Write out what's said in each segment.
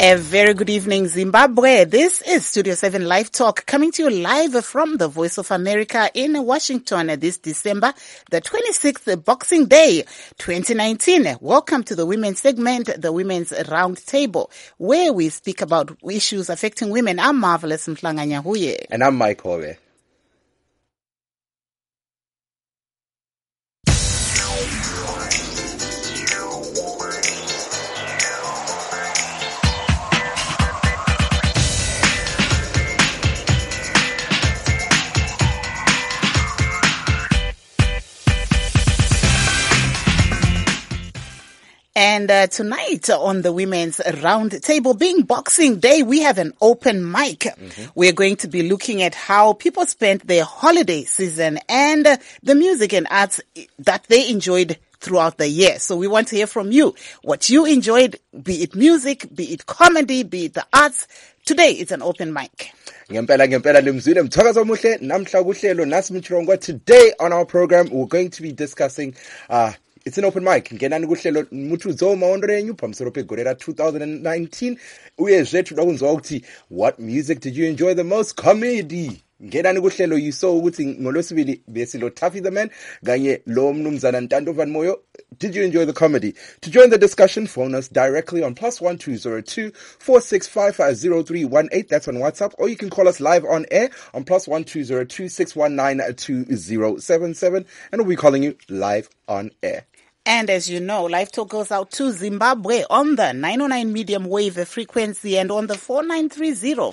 A very good evening, Zimbabwe. This is Studio 7 Live Talk coming to you live from the Voice of America in Washington this December, the 26th, Boxing Day, 2019. Welcome to the women's segment, the Women's Round Table, where we speak about issues affecting women. I'm Marvelous Mhlanganya Huye. And I'm Mike Hove. And tonight on the Women's Round Table, being Boxing Day, we have an open mic. We're going to be looking at how people spent their holiday season and the music and arts that they enjoyed throughout the year. So we want to hear from you what you enjoyed, be it music, be it comedy, be it the arts. Today it's an open mic. Today on our program, we're going to be discussing it's an open mic. Ngenani kuhlelo muthuzo maondorenyu pamsoro pe gorera 2019. Uyezwe tudakuzwa ukuthi what music did you enjoy the most? Comedy. Ngenani kuhlelo you saw ukuthi ngolosibili besilo Taffy the Man kanye lo mnumzana Ntando van Moyo. Did you enjoy the comedy? To join the discussion, phone us directly on +1202 46550318. That's on WhatsApp, or you can call us live on air on +1202 619 2077, and we'll be calling you live on air. And as you know, Live Talk goes out to Zimbabwe on the 909 medium wave frequency and on the 4930,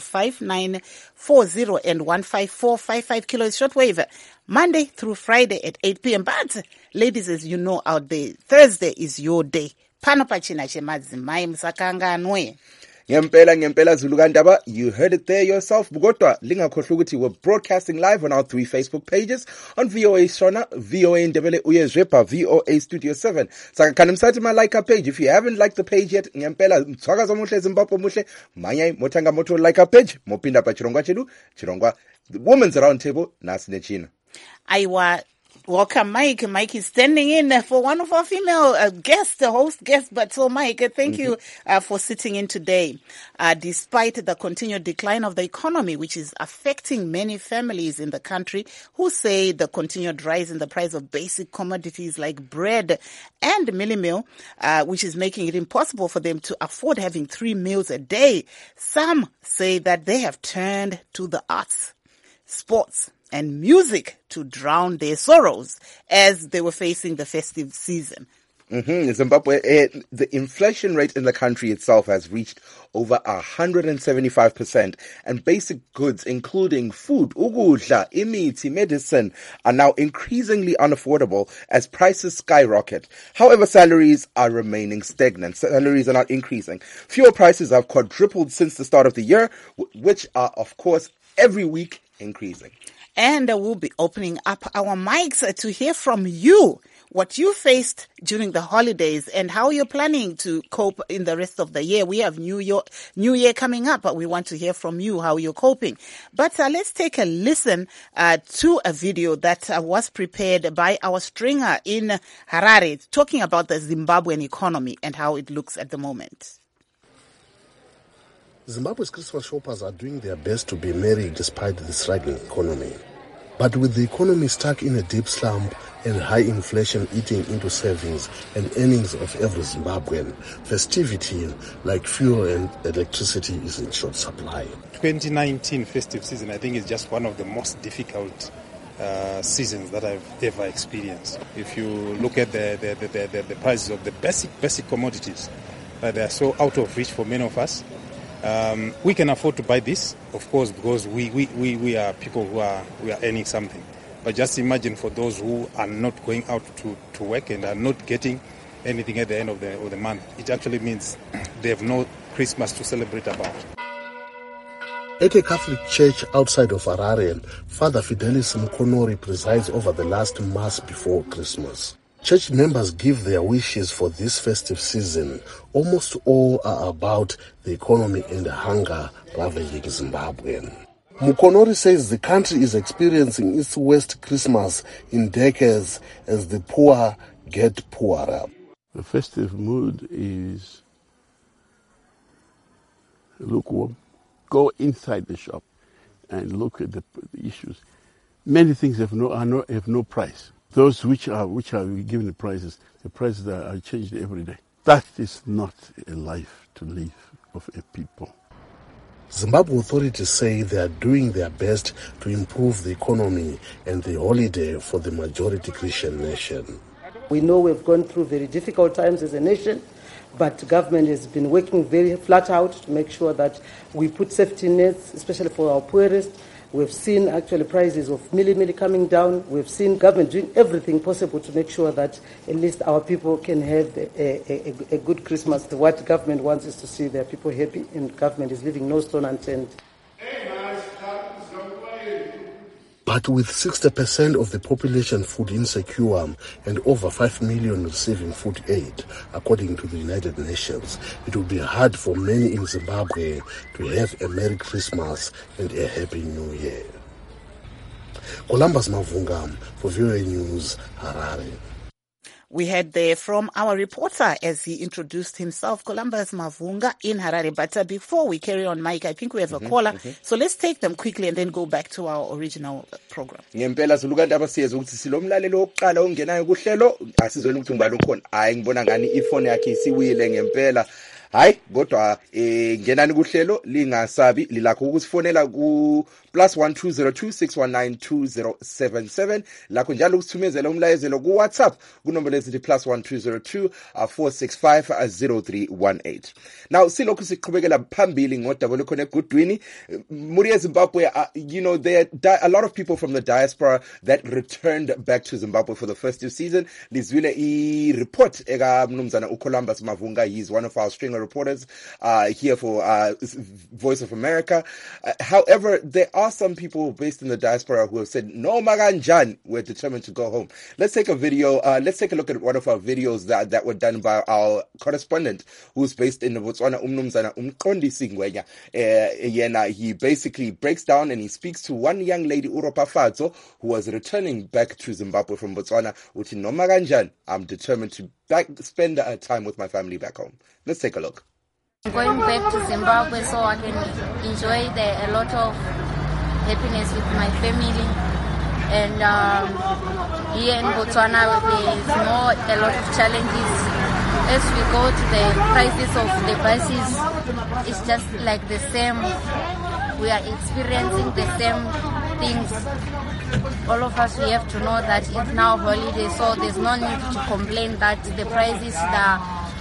5940 and 15455 kilohertz shortwave, Monday through Friday at 8 p.m. But ladies, as you know out there, Thursday is your day. Panopachina shemadzimai msakanganwe. Ngempela Zulu Kandaba, you heard it there yourself. Bugotwa, lingakhohlwa ukuthi we're broadcasting live on our 3 Facebook pages, on VOA Shona, VOA Ndebele Uyezwepa, VOA Studio 7. Saka kanimsathi ma like our page. If you haven't liked the page yet, ngempela mthwakaza muhle Zimbabwe muhle, manyai motanga moto like our page, mopinda pa chirongwa chedu, chirongwa the Women's Round Table, nasi nechina. Aiwa. Welcome, Mike. Mike is standing in for one of our female guests, host guests. But so, Mike, thank you for sitting in today. Despite the continued decline of the economy, which is affecting many families in the country, who say the continued rise in the price of basic commodities like bread and millie meal, which is making it impossible for them to afford having 3 meals a day. Some say that they have turned to the arts, sports, and music to drown their sorrows as they were facing the festive season. Zimbabwe, the inflation rate in the country itself has reached over 175%, and basic goods, including food, ukudla, imithi, medicine, are now increasingly unaffordable as prices skyrocket. However, salaries are remaining stagnant. Salaries are not increasing. Fuel prices have quadrupled since the start of the year, which are, of course, every week increasing. And we'll be opening up our mics to hear from you what you faced during the holidays and how you're planning to cope in the rest of the year. We have New Year coming up, but we want to hear from you how you're coping. But let's take a listen to a video that was prepared by our stringer in Harare, talking about the Zimbabwean economy and how it looks at the moment. Zimbabwe's Christmas shoppers are doing their best to be merry despite the struggling economy. But with the economy stuck in a deep slump and high inflation eating into savings and earnings of every Zimbabwean, festivity like fuel and electricity is in short supply. 2019 festive season, I think, is just one of the most difficult seasons that I've ever experienced. If you look at the prices of the basic commodities, they are so out of reach for many of us. We can afford to buy this, of course, because we are people who are earning something. But just imagine for those who are not going out to work and are not getting anything at the end of the month. It actually means they have no Christmas to celebrate about. At a Catholic church outside of Harare, Father Fidelis Mkonori presides over the last Mass before Christmas. Church members give their wishes for this festive season. Almost all are about the economy and the hunger ravaging Zimbabwe. Mukonori says the country is experiencing its worst Christmas in decades as the poor get poorer. The festive mood is lukewarm. Go inside the shop and look at the issues. Many things have no price. Those which are given the prices are changed every day. That is not a life to live of a people. Zimbabwe authorities say they are doing their best to improve the economy and the holiday for the majority Christian nation. We know we've gone through very difficult times as a nation, but government has been working very flat out to make sure that we put safety nets, especially for our poorest. We've seen actually prices of milli coming down. We've seen government doing everything possible to make sure that at least our people can have a good Christmas. What government wants is to see their people happy, and government is leaving no stone unturned. But with 60% of the population food insecure and over 5 million receiving food aid, according to the United Nations, it will be hard for many in Zimbabwe to have a Merry Christmas and a Happy New Year. Columbus Mavunga for VOA News, Harare. We heard there from our reporter as he introduced himself, Columbus Mavunga in Harare. But before we carry on, Mike, I think we have a caller. So let's take them quickly and then go back to our original program. Ngempela Zulukandaba siyeza ukuthi silomlalelo oqala ongenayo kuhlelo asizwele ukuthi ngibani ukhona. Hayi ngibona ngani ifone yakhe isiwile ngempela. Hayi kodwa ngenani kuhlelo lingasabi lilakho ukusifonela ku +1 202 619 2077 lakho njalo usithumezela umlayezelo ku WhatsApp kunombolo ezithi +1 202 465 0318. Now silokhu siqhubekela phambili ngodaba lokhona eGoodwini muri eZimbabwe. You know, there are a lot of people from the diaspora that returned back to Zimbabwe for the festive season. Lizwile I report eka mnumzana uColumbus Mavunga. He's one of our stringer reporters here for Voice of America. However, there are some people based in the diaspora who have said, no maganjan, we're determined to go home. Let's take a video. Let's take a look at one of our videos that were done by our correspondent who's based in Botswana, Umnumzana Umqondisi Ngwenya. Yena, he basically breaks down and he speaks to one young lady, Uropa Fadzo, who was returning back to Zimbabwe from Botswana, which in no maganjan, I'm determined to spend time with my family back home. Let's take a look. I'm going back to Zimbabwe so I can enjoy a lot of happiness with my family. And here in Botswana, there's a lot of challenges. As we go to the prices of the buses, it's just like the same. We are experiencing the same things. All of us, we have to know that it's now holiday, so there's no need to complain that the prices are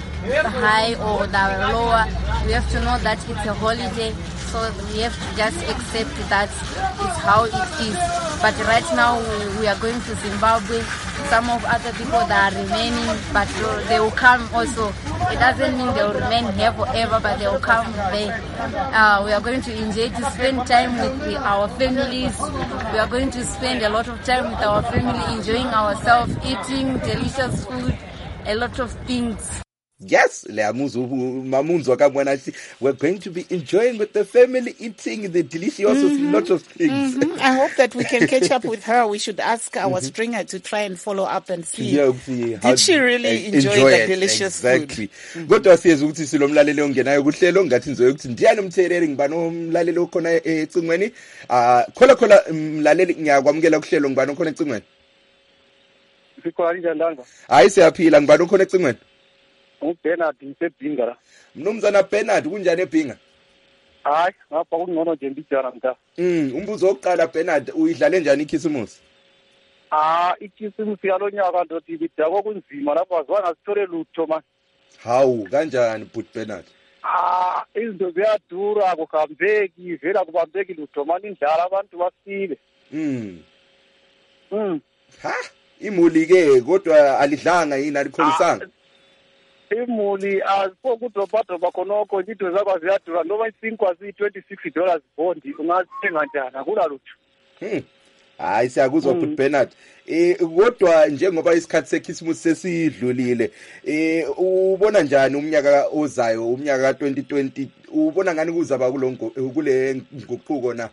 high or they're lower. We have to know that it's a holiday, so we have to just accept that it's how it is. But right now we are going to Zimbabwe. Some of other people that are remaining, but they will come also. It doesn't mean they will remain here forever, but they will come there. We are going to enjoy to spend time with our families. We are going to spend a lot of time with our family, enjoying ourselves, eating delicious food, a lot of things. Yes, we're going to be enjoying with the family, eating the delicious lots of things. I hope that we can catch up with her. We should ask our stringer to try and follow up and see did she really enjoy the delicious food. Kodwa siyeza ukuthi silomlaleli ongenayo kuhlelo ngathi ngizoye ukuthi ndiyani umtheleli ngibani umlaleli okhona ecingweni. Khola mlaleli ngiyakwamukela kuhlelo ngibani okhona ecingweni. Sikhona njani? Hayi siyaphila ngibani okhona ecingweni. Bernard Sebinga la. Mnumzana Bernard kunjani eBinga? Hayi, ngapha kungcono nje mbijana mnta. Umbuzo wokuqala Bernard, uyidlale njani ikhisimusi? Ikhisimusi yalonyaka ndothi idakwa kunzima lapha azwanga sithole lutho man. Hawu, kanjani but Bernard? Izinto ziyadura kuhambeki, vela kubambeki lutho man indlala abantu basile. Imuli ke kodwa alidlanga yini alikholisanga? Imuli kudobhadobha khonokho into zakwa ziyadura noma isinkwa $26 bond ungathenga njani akula lutho. Hayi siyakuzwa futhi Bernard. Kodwa njengoba isikhathi seChristmas sesidlulile, ubona njani umnyaka ozayo, umnyaka ka2020, ubona ngani kuzaba kule nguquko na?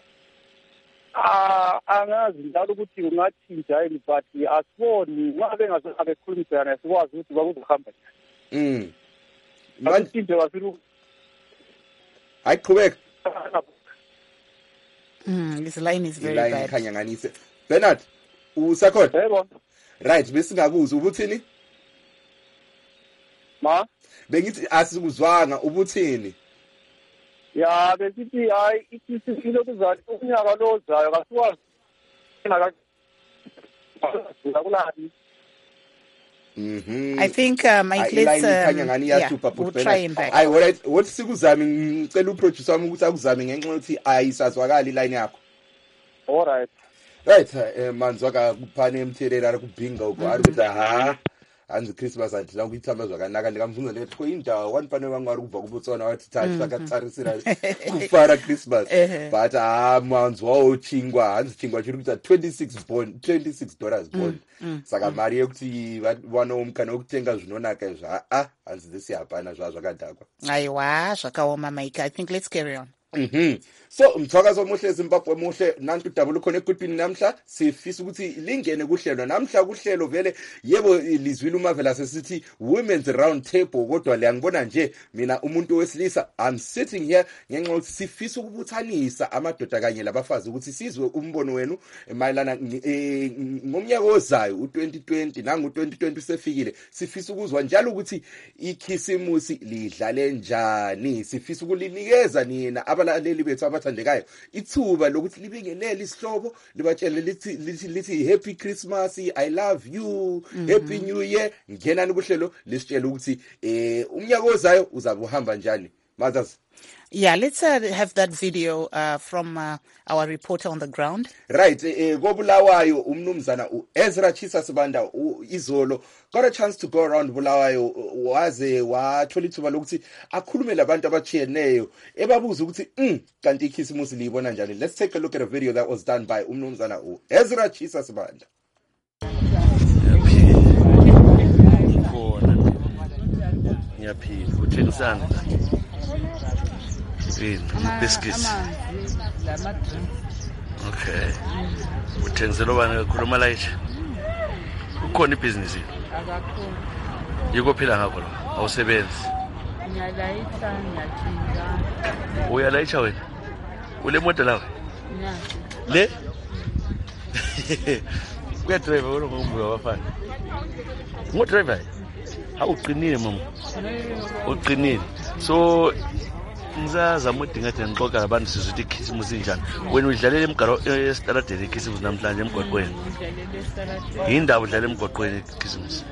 Angazi njalo ukuthi ungathinja yini but asiboni ngabe ngabe khulumisana sikwazi ukuthi bakuzohamba njani. Manje into wasilu Ayiqhubeka. This line is very Line bad. ikhanya ngani Bernard, usakhona? Yebo. Right, besingakuzwa ubuthini? Ma? Bengithi asikuzwanga ubuthini? Ya besithi hayi isilo kuzayo unyaka lo ozayo kasiwazi. I think Mike, let's we'll try him back. Ayi alright, what sikuzami ngicela uproducer wami ukuthi akuzame ngenxa yokuthi ayisazwakala iline yakho. All right. Right, manzwaka kuphane emthelela kubhinga ukuthi anzi Christmas athi la ukuyithambazwa kanaka ndikamfunza lethi ko indawo one pane wangari kubva kuBotswana wathi thatha katsarisira kufara Christmas but manzwa ochingwa hanzi chingwa chiri kuita $26 bond saka mari yekuti vana umkana wokutenga zvinonaka izvo hanzi this hapana zvazvakadhakwa Aiwa zvakaoma Mike. I think let's carry on. So umthwakazo omuhle Zimbabwe muhle nantu double khona ekutwini namhla sifisa ukuthi lingene kuhlelo namhla kuhlelo vele yebo lizwile umavela sesithi women's round table kodwa le ngibona nje mina umuntu wesilisa I'm sitting here ngenxa ukuthi sifisa ukubuthanisa amadoda kanye labafazi ukuthi sizwe umbono wenu mayelana ngomnyaka ozayo u2020 nangu 2020 sefikile sifisa ukuzwa njalo ukuthi ikhisimusi lidlale njani sifisa ukulinikeza nina abalaleli bethu abathandekayo ithuba lokuthi libingelele isihlobo libatshele lithi happy Christmas, I love you, happy new year. Ngenani kuhlelo lisitshela ukuthi umnyaka ozayo uzabe uhamba njani. Mothers. Yeah, let's have that video from our reporter on the ground. Right, Bulawayo umnumzana Ezra Chisa Sibanda izolo got a chance to go around Bulawayo waze wathola ithuba lokuthi akhulume labantu abachiyeneyo ebabuza ukuthi kanti ikhisimusi libona njani. Let's take a look at a video that was done by umnumzana Ezra Chisa Sibanda. Ngiyaphila uthengisana biscuits. Okay. Uthengisela bani kakhuluma la ithi? Ukhona ibhizinisi? Akakhona. Yiko phila ngakho lo. Awusebenzi. Ngiyalayitha ngiyathinga. Uyalayitha wena? Ule moto lawe? Yeah. Le? Kuya driver wena ngumbuka wafana. Ngo driver? Awuqinile mama. Uqinile. So ngizazama udinga ukuthi ngixoxa labantu sizwe ukuthi ikhisimusi njani. Wena udlalela emgaro estaradeni ikhisimusi namhlanje emgwaqweni. Yindawo udlalela emgwaqweni ikhisimusi.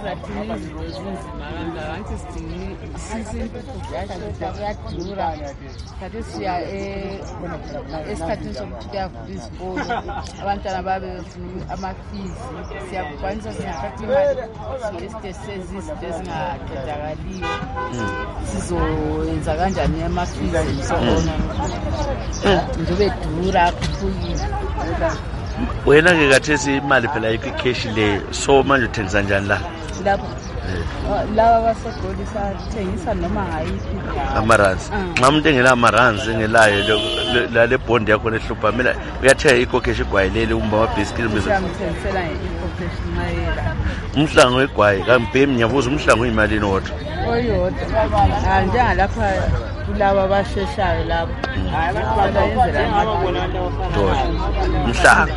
Esikhathini sokuthi kuyavula izikolo abantwana babe amafizi siyakwanisa singathatha imali esite sezizinto ezingaqedakaliyo sizoyenza kanjani amafizi sona njobe dura akuphukile. Wena ke kathesi imali phela ikwicash le so manje uthengisa njani la? Lapho laba basegolisa thengisa noma ngayiphi amaranzi. Nxa umuntu engela amaranzi engelayo la le bond yakho lehlupha mina uyathenga ikokeshi igwayilele umba wabhisikili bese ngithengisela ikokeshi mayela. Umhlango wegwayi kampemi ngiyabuza umhlango uyimalini wodwa? Oyodwa. Njengalapha kulaba abasheshayo labo. Bayenzela umhlango.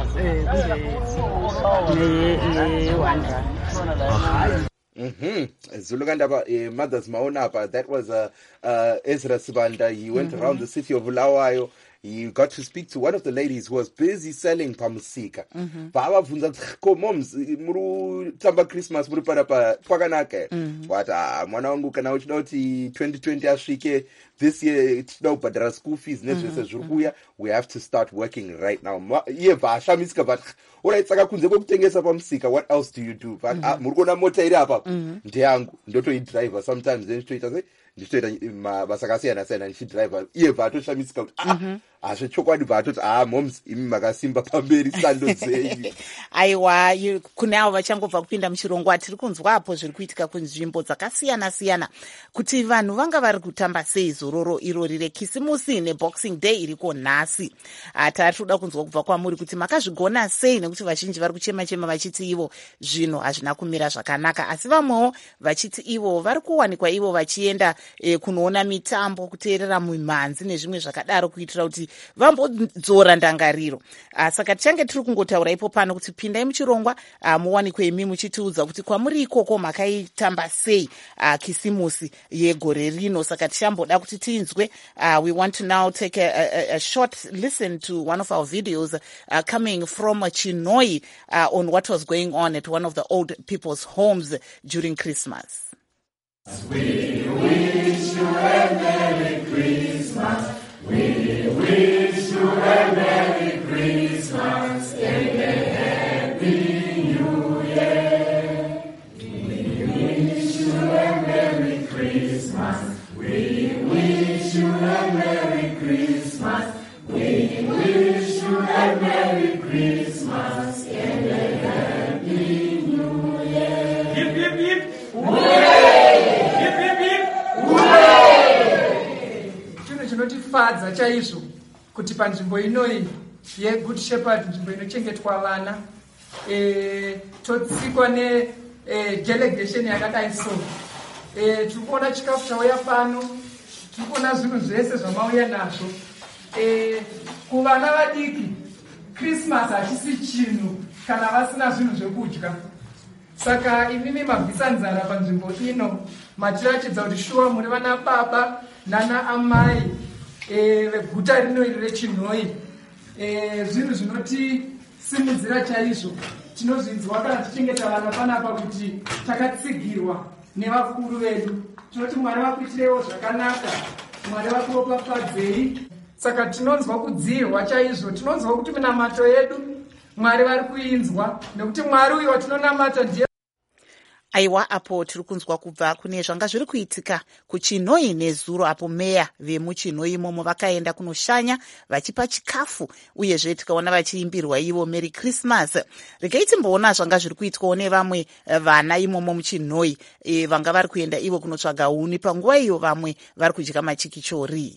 Zulukandaba Mothers Maonapa, that was Ezra Sibanda. He went around the city of Bulawayo. He got to speak to one of the ladies who was busy selling pamusika. Baba funza ko moms muru tamba Christmas muru para pa twakanake. What mwana wangu kana uchinoti 2020 ashike this year no badra school fees nezwe zvukuya. We have to start working right now. Ye ba shamiska but alright saka kunze kokutengesa pamusika. What else do you do? But muru kona mota iri apa. Ndiyangu ndoto driver sometimes then straight say nditoita basakasiyana siyana ndichidriver iye bva atoshamisika kuti Ashe chokwadi batoti moms imi makasimba pamberi sando dzenyu. Aiwa, kune avo vachangobva kupinda muchirongwa tiri kunzwapo zviri kuitika kunzvimbo dzakasiyana-siyana kuti vanhu vanga vari kutamba sei zororo irori rekisimusi neboxing day iriko nhasi. Tari toda kunzwa kubva kwamuri kuti makazvigona sei, nekuti vazhinji vari kuchema-chema vachiti ivo zvinhu hazvina kumira zvakanaka, asi vamwewo vachiti ivo vari kuwanikwa ivo vachienda kunoona mitambo, kuteerera mumhanzi nezvimwe zvakadaro kuitira kuti vambodzora ndangariro. Saka tichange tiri kungotaura ipo pano kuti pindai muchirongwa muwanikwe imi muchitiudza kuti kwamuri ikoko makaitamba sei kisimusi yegore rino. Saka tichamboda kuti tinzwe. We want to now take a short listen to one of our videos coming from Chinoi on what was going on at one of the old people's homes during Christmas. We wish you a Merry Christmas. We wish you a Merry Christmas and a Happy New Year. We wish you a Merry Christmas. We wish you a Merry Christmas. We wish you a Merry Christmas and a Happy New Year. Hip, hip, hip. Hooray! Hip, hip, hip. Hooray! Zvinotifadza chaizvo kuti panzvimbo inoi yeGood Shepherd, nzvimbo inochengetwa vana, totsikwa delegation yakadai so. Tiri kuona chikafu chauya pano, tiri kuona zvinhu zvese zvamauya nazvo. Kuvana vadiki Christmas hachisi chinhu kana vasina zvinhu zvekudya. Saka imimi mabvisa nzara panzvimbo ino matiratidza kuti shuwa muri vana baba nana amai veguta rino iri reChinoi. Zvinhu zvinotisimudzira chaizvo. Tinozvinzwa kana tichinge tavana panapa kuti takatsigirwa nevakuru vedu. Tinoti Mwari vakuitirewo zvakanaka, Mwari vakuropafadzei. Saka tinonzwa kudzirwa chaizvo, tinonzwa kuti minamato yedu Mwari vari kuinzwa, nekuti Mwari uyu watinonamata ndiye. Aiwa, apo tiri kunzwa kubva kune zvanga zviri kuitika kuChinoi nezuro, apo meya vemuChinoi imomo vakaenda kunoshanya vachipa chikafu, uyezve tikaona vachiimbirwa ivo Merry Christmas. Regai timboona zvanga zviri kuitwawo nevamwe vana imomo muChinoi vanga vari kuenda ivo kunotsvaga huni, panguva iyo vamwe vari kudya machikichori.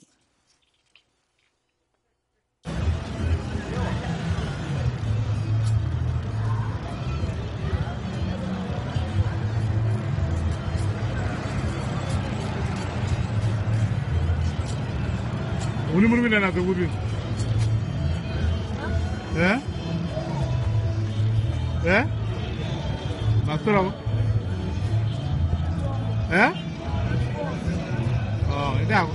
Uni muri na kuri. Masura. Oh, ndio.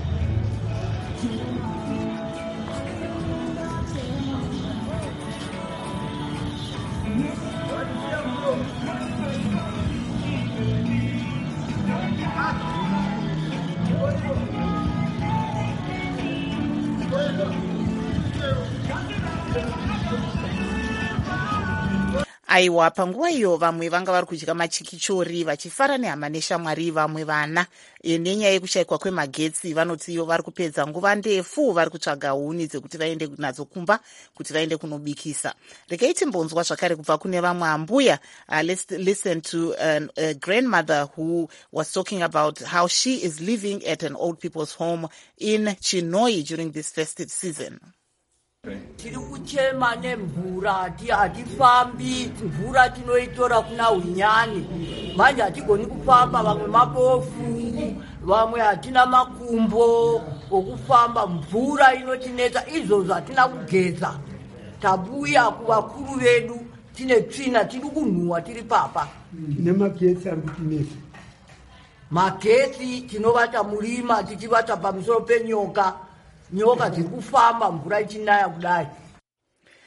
Aiwa, panguva iyo vamwe vanga vari kudya machikichori vachifara nehama neshamwari. Vamwe vana nenyaya yekushayikwa kwemagetsi vanoti iyo vari kupedza nguva ndefu vari kutsvaga huni dzekuti vaende nadzo kumba kuti vaende kunobikisa. Regai timbonzwa zvakare kubva kune vamwe ambuya. Let's listen to a grandmother who was talking about how she is living at an old people's home in Chinoi during this festive season. Tiri kuchema nemvura, hatifambi, mvura tinoitora kuna unyani. Manje hatigoni kufamba, vamwe mabofu, vamwe hatina makumbo okufamba, mvura inotinetsa, izvozvo hatina kugeza. Tabuya kuvakuru vedu, tine tsvina, tiri kunhuhwa tiri papa. Nemagetsi ari kutinetsa. Magetsi tinovata murima, tichivata pamusoro penyoka. Nyoka dziri kufamba mvura ichinaya kudai.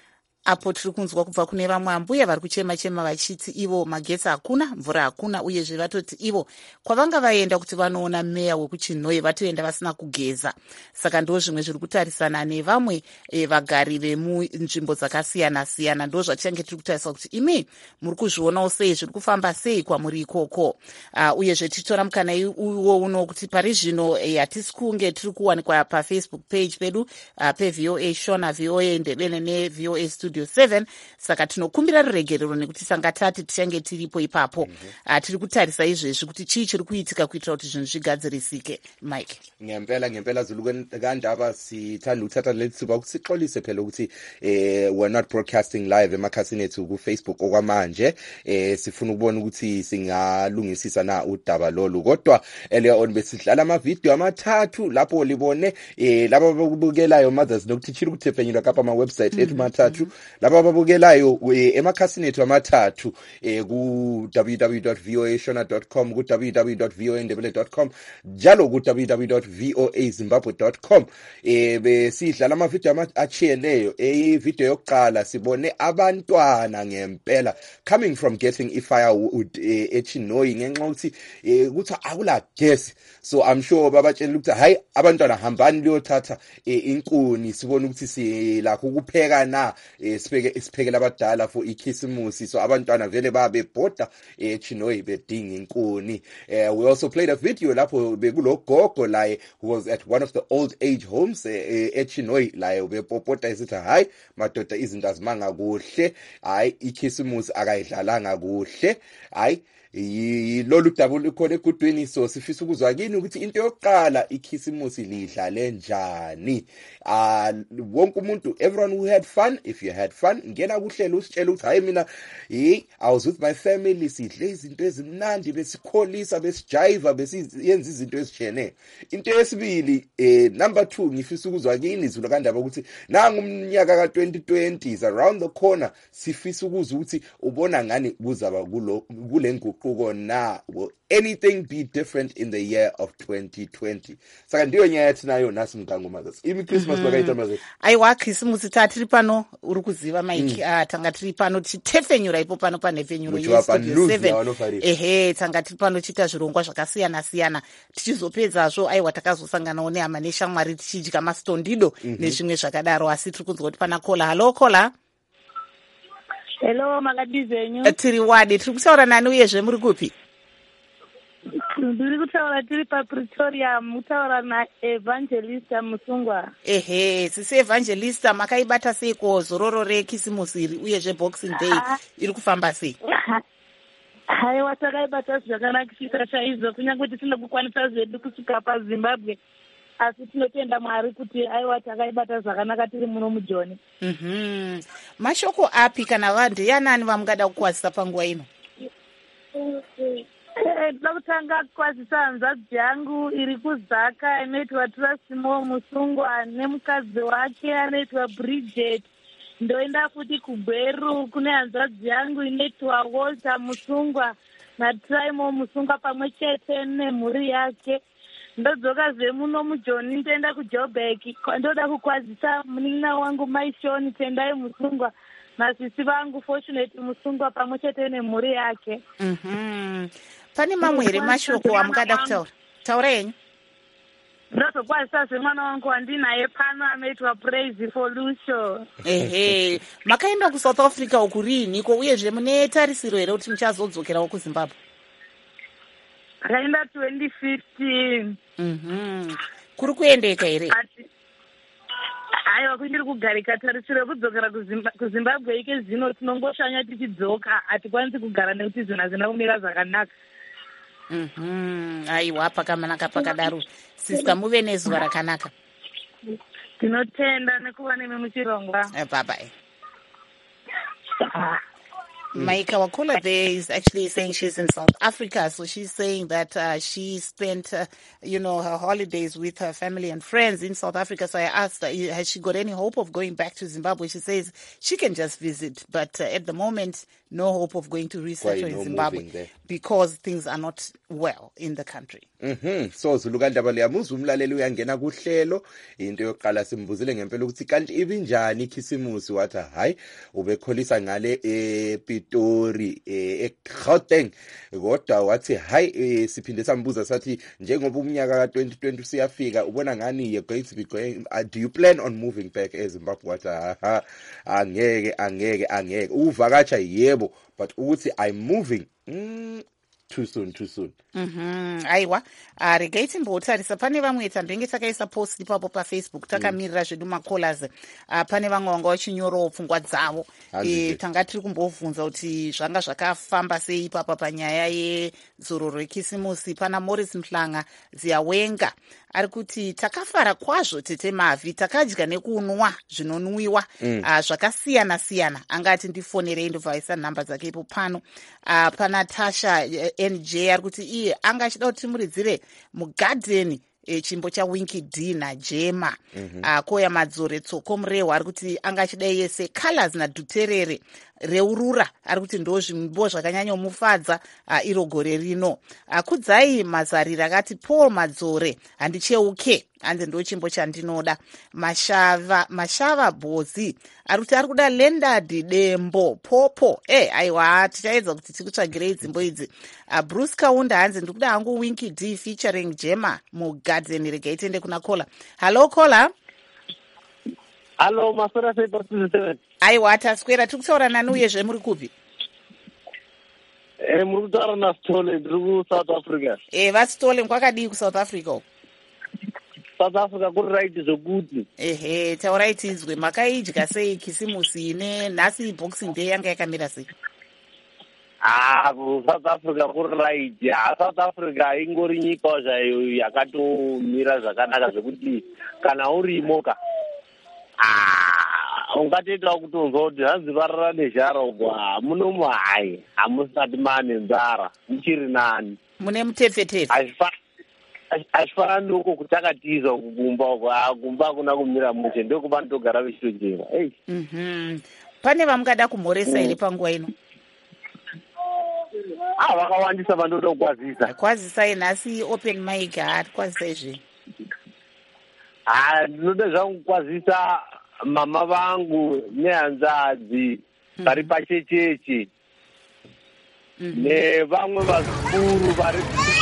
apo tiri kunzwa kubva kune vamwe ambuya vari kuchema-chema vachiti ivo magetsi hakuna, mvura hakuna, uyezve vatoti ivo kwavanga vaenda kuti vanoona meya wekuchinhoi vatoenda vasina kugeza. Saka ndo zvimwe zviri kutarisana nevamwe vagari vemunzvimbo dzakasiyana-siyana. Ndo zvatichange tiri kutarisa kuti imi muri kuzvionawo sei, zviri kufamba sei kwamuri ikoko. Uyezve tichitora mukana iwo uno kuti pari zvino hatisi kunge tiri kuwanikwa pafacebook page pedu peVOA Shona, VOA Ndebele neVOA Studio 7. Saka tinokumbira ruregerero nekuti sangatati tichange tiripo ipapo. Tiri kutarisa izvezvi kuti chii chiri kuitika kuitira kuti zvinhu zvigadzirisike. Mike. Ngempela Zulu kandaba sithanda ukuthatha leli thuba ukuthi sixolise phela ukuthi we're not broadcasting live emakhasini ethu ku Facebook okwamanje. Sifuna ukubona ukuthi singalungisisa na udaba lolu. Kodwa earlier on besidlala ama video amathathu lapho libone laba ababukelayo mothers nokuthi chiri kuthefenyelwa kapha ama website ethu mathathu laba ababukelayo emakhasini ethu amathathu ku www.voashona.com, ku www.voandebele.com, njalo ku www.voazimbabwe.com. Besidlala ama video achiyeneyo. Video yokuqala sibone abantwana ngempela coming from getting firewood eChinoi ngenxa ukuthi akula gas. So I'm sure babatshela ukuthi hayi abantwana hambani liyothatha inkuni sibone ukuthi silakho ukupheka na siphekela abadala for ikhisimusi. So abantwana vele babebhoda eChinoi bedinga inkuni. We also played a video lapho bekulogogo laye who was at one of the old age homes eChinoi laye bepopota esithi hayi madoda izinto azimanga kuhle, hayi ikhisimusi akayidlalanga kuhle, hayi lolu daba likhona egudwini. So sifisa ukuzwa kini ukuthi into yokuqala ikhisimusi lidlale njani. Wonke umuntu, everyone who had fun, if you had fun, ngena kuhlelo usitshela ukuthi hayi mina I was with my family, sidle izinto ezimnandi, besikholisa, besijiva, besiyenza izinto ezijene. Into yesibili number 2 ngifisa ukuzwa kini Zulu kandaba ukuthi nanga umnyaka ka2020 is around the corner. Sifisa ukuzwa ukuthi ubona ngani kuzaba kule nguquko na, will anything be different in the year of 2020? Saka ndiyo nyathi nayo nasi mkango mothers imi Christmas bakaita maze aiwa Christmas tatiri pano uri kuziva Mike. Tanga tiri pano tichitefenyura ipo pano panefenyuro yestudio 7. Tanga tiri pano chita zvirongwa zvakasiyana-siyana tichizopedzazvo aiwa takazosanganawo nehama neshamwari tichidya mastondido nezvimwe zvakadaro. Asi tiri kunzwa kuti pana kola. Halo kola. Hello makadizenyu. Tiri wadi, tiri kutaura nani uyezve muri kupi? Ndiri kutaura tiri paPretoria, mutaura naEvangelista Musungwa. Sisi Evangelista makaibata seiko zororo rekisimusi uyezve Boxing Day iri kufamba sei? Haiwa takaibata zvakanakisisa chaizvo kunyange tisina kukwanisa zvedu kusvika paZimbabwe. Asi tinotenda Mwari kuti aiwa takaibata zvakanaka tiri muno muJoni. Mashoko api kana vantu yanani vamungada kukwazisa panguva ino? Ndoda kutanga kukwazisa hanzvadzi yangu iri kuZaka anoitwa Trustmo Musungwa nemukadzi wake anoitwa Bridget. Ndoenda futi kuGweru kune hanzvadzi yangu inoitwa Walter Musungwa naTraimo Musungwa pamwe chete nemhuri yake. Ndodzoka zvemuno muJoni ndoenda kuJoburg. Ndoda kukwazisa munin'ina wangu Maishoni Tendai Musungwa nasisi vangu Fortunate Musungwa pamwe chete nemhuri yake. Pane mamwe here mashoko amungada kutaura? Taura yenyu. Ndozokwazisa zvemwana wangu wandinaye pano anoitwa Praise for Lucio. Makaenda kuSouth Africa uku riiniko uyezve mune tarisiro here kuti muchazodzokerawo kuZimbabwe? Akaenda 2015. Kuri kuendeka here? Aiwa kuindiri kugarika tarisiro yekudzokera kuZimbabwe ike zvino tinongoshanya tichidzoka hatikwanisi kugara nekuti zvinhu hazvina kumira zvakanaka. Aiwa pakamanaka pakadaro. Sister muve nezuva rakanaka. Tinotenda nekuva nemi muchirongwa. Bye bye. Maika Wakula there is actually saying she's in South Africa. So she's saying that she spent, her holidays with her family and friends in South Africa. So I asked her, has she got any hope of going back to Zimbabwe? She says she can just visit. But at the moment, no hope of going to resettle in Zimbabwe because things are not well in the country. So Zulu kaNdaba liyamuza umlaleli uyangena kuhlelo into yokuqala simbuzile ngempela ukuthi kanti ibinjani ikhisimusi wathi hayi ubekholisa ngale ePitori eGauteng kodwa wathi hayi siphinde sambuza sathi njengoba umnyaka ka2020 siyafika ubona ngani you're going to be going do you plan on moving back eZimbabwe wathi angeke uvakatsha yebo but ukuthi I'm moving too soon. Aiwa regai timbotarisa pane vamwe tambenge takaisa post ipapo paFacebook takamirira zvedu macallers pane vamwe vanga vachinyorawo pfungwa dzavo tanga tiri kumbobvunza kuti zvanga zvakafamba sei ipapa panyaya yezororo rekisimusi. Pana Morris Mhlanga Ziyawenga ari kuti takafara kwazvo tete Mavhi, takadya nekunwa zvinonwiwa zvakasiyana siyana. Angati ndifonerei ndobvaisa nhamba dzake ipo pano. Pana Tasha NJ ari kuti iye anga achida kuti timuridzire mugadheni chimbo chaWinky D naJema. Koya Madzore Tsoko Murehwa ari kuti anga achida yese Colors naDhuterere Reurura ari kuti ndo zvimbo zvakanyanya mufadza iro gore rino. Kudzai Mazarira akati Paul Madzore handicheuke hanze ndo chimbo chandinoda. Mashava Bozi ari kuti ari kuda Lendadi Dembo Popo aiwa tichaedza kuti tikutsvagirei dzimbo idzi. Bruce Kaunda hanze ndikuda hangu Winky D featuring Jema mugarden. Regai tiende kuna Kola. Hello Kola. Hello Masora 7. Aiwa taswera tikutaura nani uyezve muri kupi? Muri kutaura naStole ndiri kuSouth Africa. VaStole kwakadii kuSouth Africa? South Africa kuri right zvokuti. Taurai tizwe makaidya sei khisimusi ine nhasi Boxing Day yanga yakamira sei? South Africa kuri right. South Africa ingori nyika zvayo yakatomira zvakanaka zvekuti kana urimo ka ungatoitawo kutonzwa kuti hanzi varara nezhara uko munomu hayi hamusati mane nzara muchiri nani mune mutefetefe hazvifanani neuko kutakatizwa kumba hakuna kumira mushe ndokuva ndogara vechitochera. Pane vamungada kumhoresa here panguva ino? Vakawandisa vandoda kukwazisa. Kwazisai nhasi open mic kwazisai zve. Ndinoda zvangu kukwazisa mama vangu nehanzadzi vari pachecheche nevamwe vakuru vari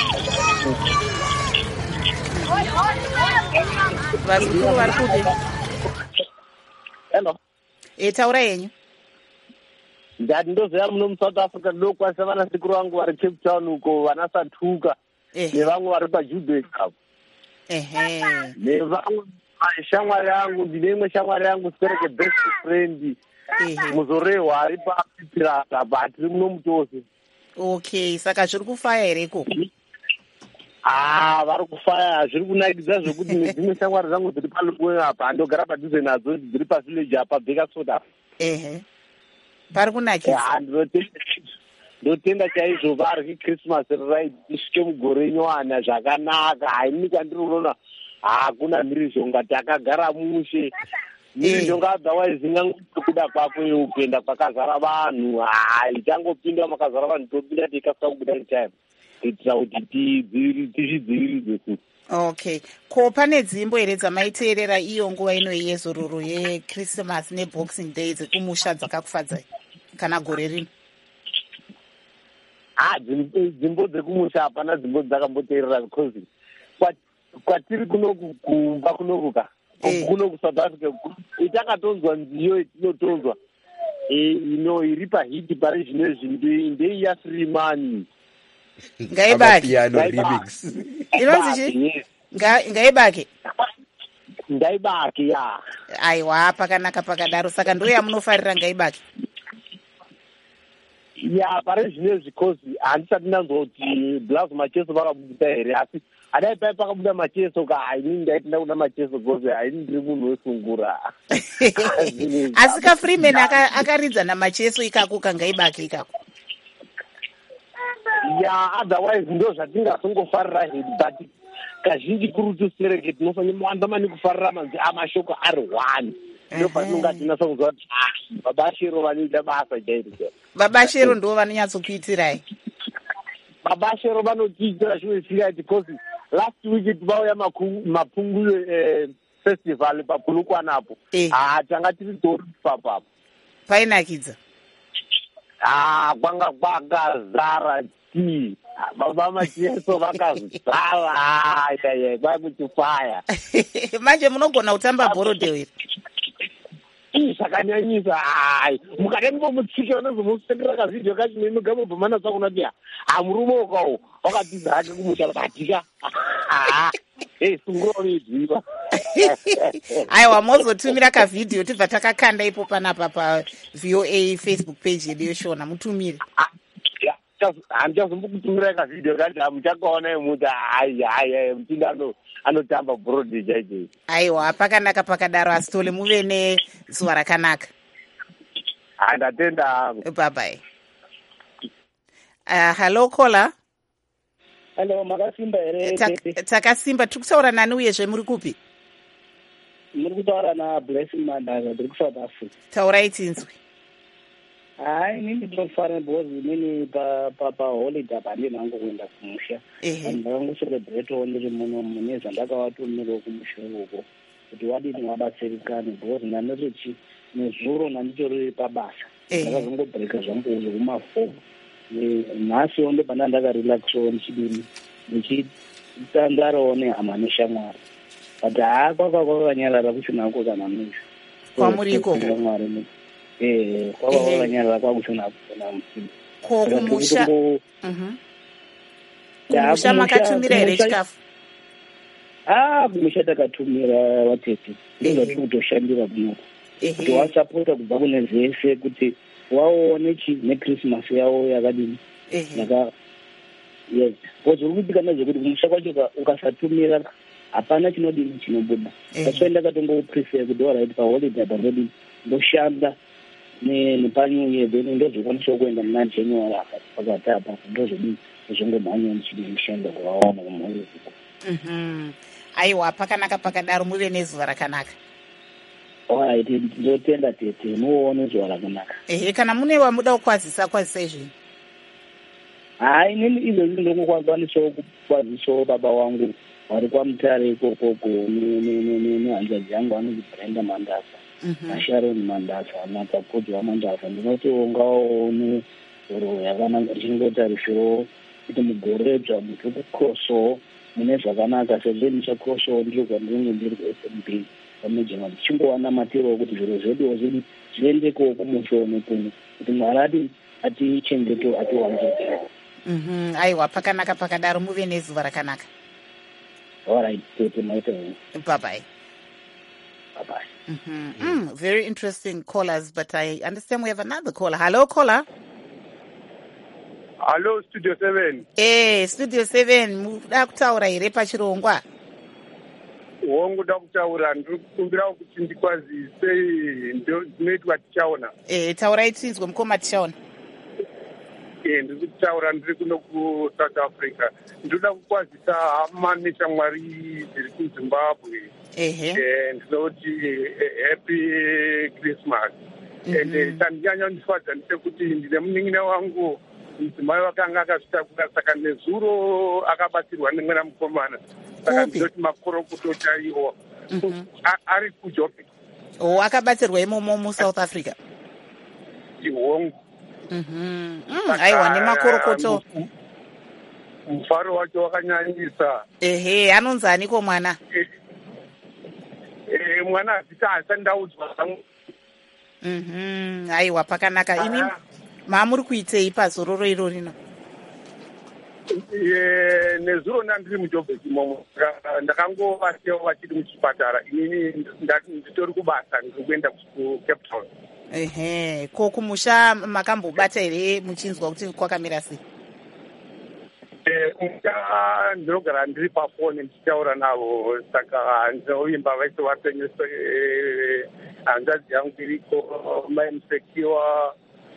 vakuru vari kude. Hello. Taura yenyu. Ndati ndozoya muno muSouth Africa ndokwanisa vanasekuru vangu vari Cape Town uko vana Satuka nevamwe vari paJubeck apo. Nevamwe shamwari yangu ndine imwe shamwari yangu sipereke best friend Muzorehwa ari paPirata but tiri muno mutose. Okay, saka zviri kufaya hereko? Vari kufaya zviri kunakidza zvokuti nedzimwe shamwari dzangu dziri paLukwena apa handogara padhuze nadzo dziri pavillage apa Bakersfield apa. Pari kunakidza. Ndotenda chaizvo varyi Christmas right isvike mugore nywana zvakanaka. Haini kwandiri unoona hakuna mhirizhonga takagara mushe. Mhirizhonga otherwise ingangekuda kwako upenda kwakazara vanhu ichangopinda makazara vanhu topinda tikasika kubuda time kuitira kuti tizvidziviridze kuti. Okay. Ko pane dzimbo here dzamaiteerera iyo nguva ino yezororo yeChristmas neBoxing Day dzekumusha dzakakufadzai kana gore rino? Dzimbo dzekumusha hapana dzimbo dzakamboteerera because kwatiri kunoku kumba kunokuka kuno kuSouth Africa itakatonzwa nziyo itinotonzwa iri pahiti pari zvinezvi ndei yaFreeman ngaibake inonzi ngaibake ngaibake ya aiwa pakanaka pakadaro saka ndo yamunofarira ngaibake ya pari zvinezvi cause handisati ndanzwa kuti Blaze Macheso vakabudisa here asi adai pai pakabuda Macheso haini ndaiti ndakuda Macheso cause haini ndiri munhu wesungura. Asi kaFreeman akaridza naMacheso ikako kangaibake ikako. Ya otherwise ndo zvatingatongofarira hedu but kazhinji kuri tosereke tinofanira muwanda mani kufarira manzi amashoko ari one. Ndo patinonga tinasa kuzwa kuti baba Shiro vanoita basa chairo. Baba Shero ndo vanonyatsokuitirai. Baba Shero vanotiitira zvimwe zvikaiti because last week vauya mapunguyo festival papulukwana tanga tiri tori papapo painakidza kwanga kwakazara tii baba macheso vakazara kwakuti faya manje munogona kutamba bhorodhe here zvakanyanyisa mukade mbomutsike unozomusendera kavhidhio kacho nemugambobva manatsa kunatiya murume ukawo wakatiza hake kumusha katika sunguro veidziva aiwa mozotumira kavhidhio tibva takakanda ipo panapa paVOA Facebook page yedu yoshona mutumire handichazombokutumirai kavhidhio kati hamuchakaona muti mutinde anotamba bhorodhe chaichei aiwa pakanaka pakadaro asitole muve nezuva rakanaka ndatenda hangu babai hello caller. Hello, makasimba here. Takasimba. Tiri kutaura nani uyezve muri kupi? Muri kutaura naBlessing Mandaza, ndiri kuSouth Africa. Taurai tinzwi. Inini ndinofanira because inini paholiday apa handina hangu kuenda kumusha. Ndakangoserebhuretawo ndiri muno mune zvandakavatumirawo kumusha ikoko kuti wadini wabatsirikane because ndanototi nezuro ndanditori pabasa. Ndakazongobhureka zvangu zvekuma4. Nhasi ndo pana ndakarelaxawo ndichidini ndichitandarawo nehama neshamwari but kwakanyarara kusina ko kana mizvo kwamuri ikoko kwakanyarara kwakusina kuna mutsi kumusha kumusha makatumira here chikafu kumusha takatumira vatete ndozvatiri kutoshandira kunoko kuti wasapota kubva kune zvese kuti waone nechristmas yavo yakadini yes because uri kutikana zvekuti kumusha kwacho ukasatumira hapana chinodini chinobuda that's why ndakatongoprefer kuti alright paholiday pandodini ndoshanda nepanyu year then ndozokwanisa kuenda muna January pakati apa ndozodini zvongomhanya ndichishanda kuvaona kumhuri ziko aiwa pakanaka pakadaro muve nezuva rakanaka. Alright, ndotenda tete muone zuva rakanaka. Kana mune wamuda kukwazisa izvi. Inini izvozvi ndokukwanisa kukwazisa baba wangu vari kwaMutare ikoko nehanzvadzi yangu anonzi Brenda Mandasa naSharon Mandasa naTakodwa Mandasa. Ndinotongawo nezuro yakanaka tichingotarisirawo kuti mugoredzva muti kucrossowo mune zvakanaka sezvo ndichacrossowo ndiri kwandinenge ndiri kuFNB. Pamejema tichingwana matiro kuti zviro zvedu zviri zviendekewo kumusho nekuno kuti Mwari atichengetewo atiwanze. Aiwa pakanaka pakadaro muve nezuva rakanaka. Alright, tete maita. Bye bye. Very interesting callers, but I understand we have another caller. Hello caller. Hello Studio 7. Studio 7 muda kutaura here pachirongwa. Wonguda kutaura ndikukumbirawo kuti ndikwazise ndinoitwa tichaona. Taurai tinzwe mukoma tichaona. Ndiri kutaura ndiri kuno kuSouth Africa. Ndinoda kukwazisa hama neshamwari dziri kuZimbabwe. Ndinoti happy Christmas. Chandinyanya kundifadza ndechekuti ndine munin'ina wangu mudzimai wakanga akazvitakura saka nezuro akabatsirwa nemwana mukomana. Saka ndinoti makorokoto chaiwo ari kuJoburg. Akabatsirwa imomo muSouth Africa. Ihongu. Aiwa nemakorokoto. Mufaro wacho wakanyanyisa. Anonzi aniko mwana? Mwana zita asandaudzwa zvangu. Aiwa pakanaka. Ini mamuri kuitei pazororo iro rino? Nezuro ndandiri muJoburg imomo ndakangovasiyawo vachiri muchipatara inini nditori kubasa ndiri kuenda kuCape Town. Ko kumusha makambobata here muchinzwa kuti kwakamira sei? Kumusha ndinogara ndiri pafoni ndichitaura navo saka ndinoimba vaisi vapenyesa hanzvadzi yangu iriko mai Musekiwa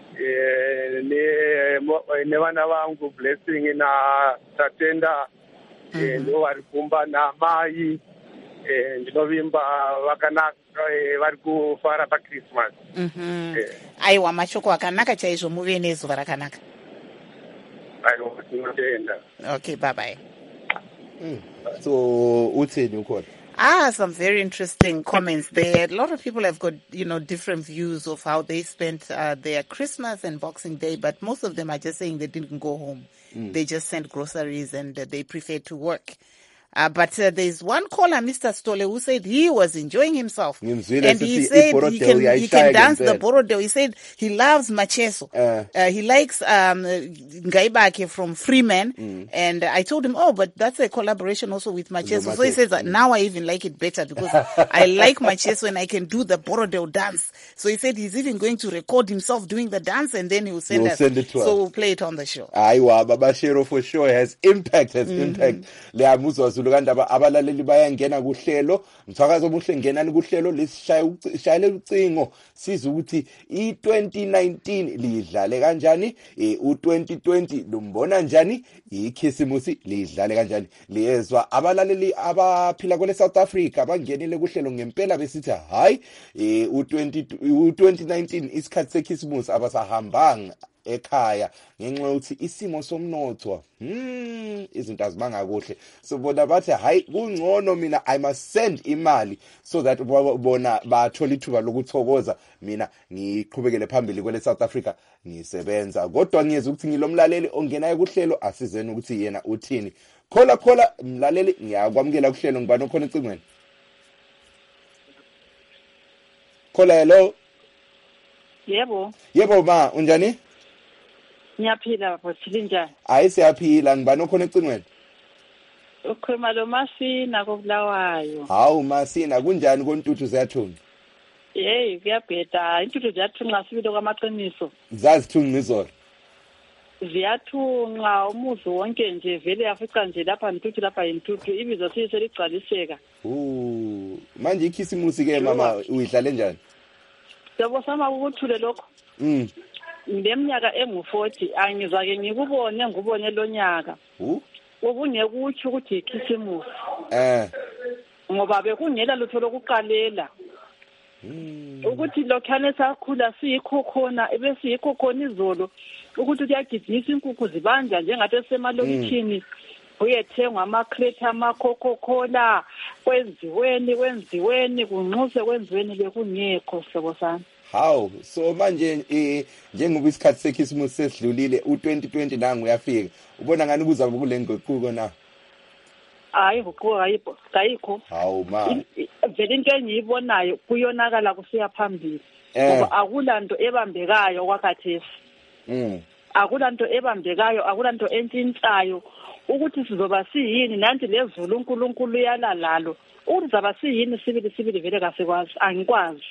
nevana vangu Blessing naTatenda ndo vari kumba namai ndinovimba vakanaka vari kufara paChristmas. Aiwa, mashoko akanaka chaizvo, muve nezuva rakanaka. Aiwa, tinotenda. Okay, bye-bye. So uthini ukhona? Some very interesting comments there. A lot of people have got, different views of how they spent their Christmas and Boxing Day, but most of them are just saying they didn't go home. They just sent groceries and they preferred to work. But there's one caller, Mr. Stole, who said he was enjoying himself. And he said he can dance the Borodeo. He said he loves Macheso. He likes Ngaibake from Freeman. And I told him, but that's a collaboration also with Macheso. So he says, now I even like it better because I like Macheso and I can do the Borodeo dance. So he said he's even going to record himself doing the dance and then he will send us. Send it to us. So we'll play it on the show. Aiwa, Babashero for sure has impact. Lokanda abalaleli bayangena kuhlelo mthakazo omuhle ngenani kuhlelo lesishayele ucingo siza ukuthi i2019 lidlale kanjani u2020 lumbona njani ikhisimusi lidlale kanjani liyezwa abalaleli abaphila kwele South Africa bangenile kuhlelo ngempela besithi hayi u2019 isikhathi sekhisimusi abasahambanga ekhaya ngenxa yokuthi isimo somnotho izinto azibanga kuhle so bona bathi hayi kungcono mina I must send imali so that bona bathola ithuba lokuthokoza mina ngiqhubekele phambili kwele South Africa ngisebenza kodwa ngiyeza ukuthi ngilomlaleli ongenayo kuhlelo asizeni ukuthi yena uthini khola mlaleli ngiyakwamukela kuhlelo ngibani okhona ecingweni khola hello yebo ma unjani Ngiyaphila bothile njani? Hayi siyaphila ngibani okhona ecingweni? Ukhuluma lo Masina koBulawayo. Hawu Masina kunjani kontuthu ziyathunga? Kuyabheda intuthu ziyathunga sibilo kwamaqiniso. Zazithunga izolo. Ziyathunga umuzi wonke nje vele yafica nje lapha intuthu lapha intuthu ibizo seligcwaliseka. Manje ikhisimusi ke mama uyidlale njani? Sebo sama ukuthule lokho. Ngeminyaka engu40 angizake ngikubone ngubone lo nyaka. Ubungekuthi ukuthi ikhisimusi. Ngoba bekungela lutho lokuqalela. Ukuthi lokhane sakhula siyikhokhona ebesiyikhokhona izolo ukuthi kuyagidisa inkukhu zibanja njengathi esemalokishini uyethengwa ama-crate ama-Coca-Cola kwenziweni kunxuse kwenziweni bekungekho sebo sami. How so manje njengoba isikhathi sekhisimusi sesidlulile u2020 nangu uyafika ubona ngani kuzabe kule ngoquko na hayi ngoquko ayikho hawu ma vele into engiyibonayo kuyonakala kusiya phambili ngoba akulanto ebambekayo kwakhathesi akulanto ebambekayo akulanto entshintsayo ukuthi sizoba siyini nanti lezulu uNkulunkulu yalalalo ukuthi zaba siyini sibili vele kasikwazi angikwazi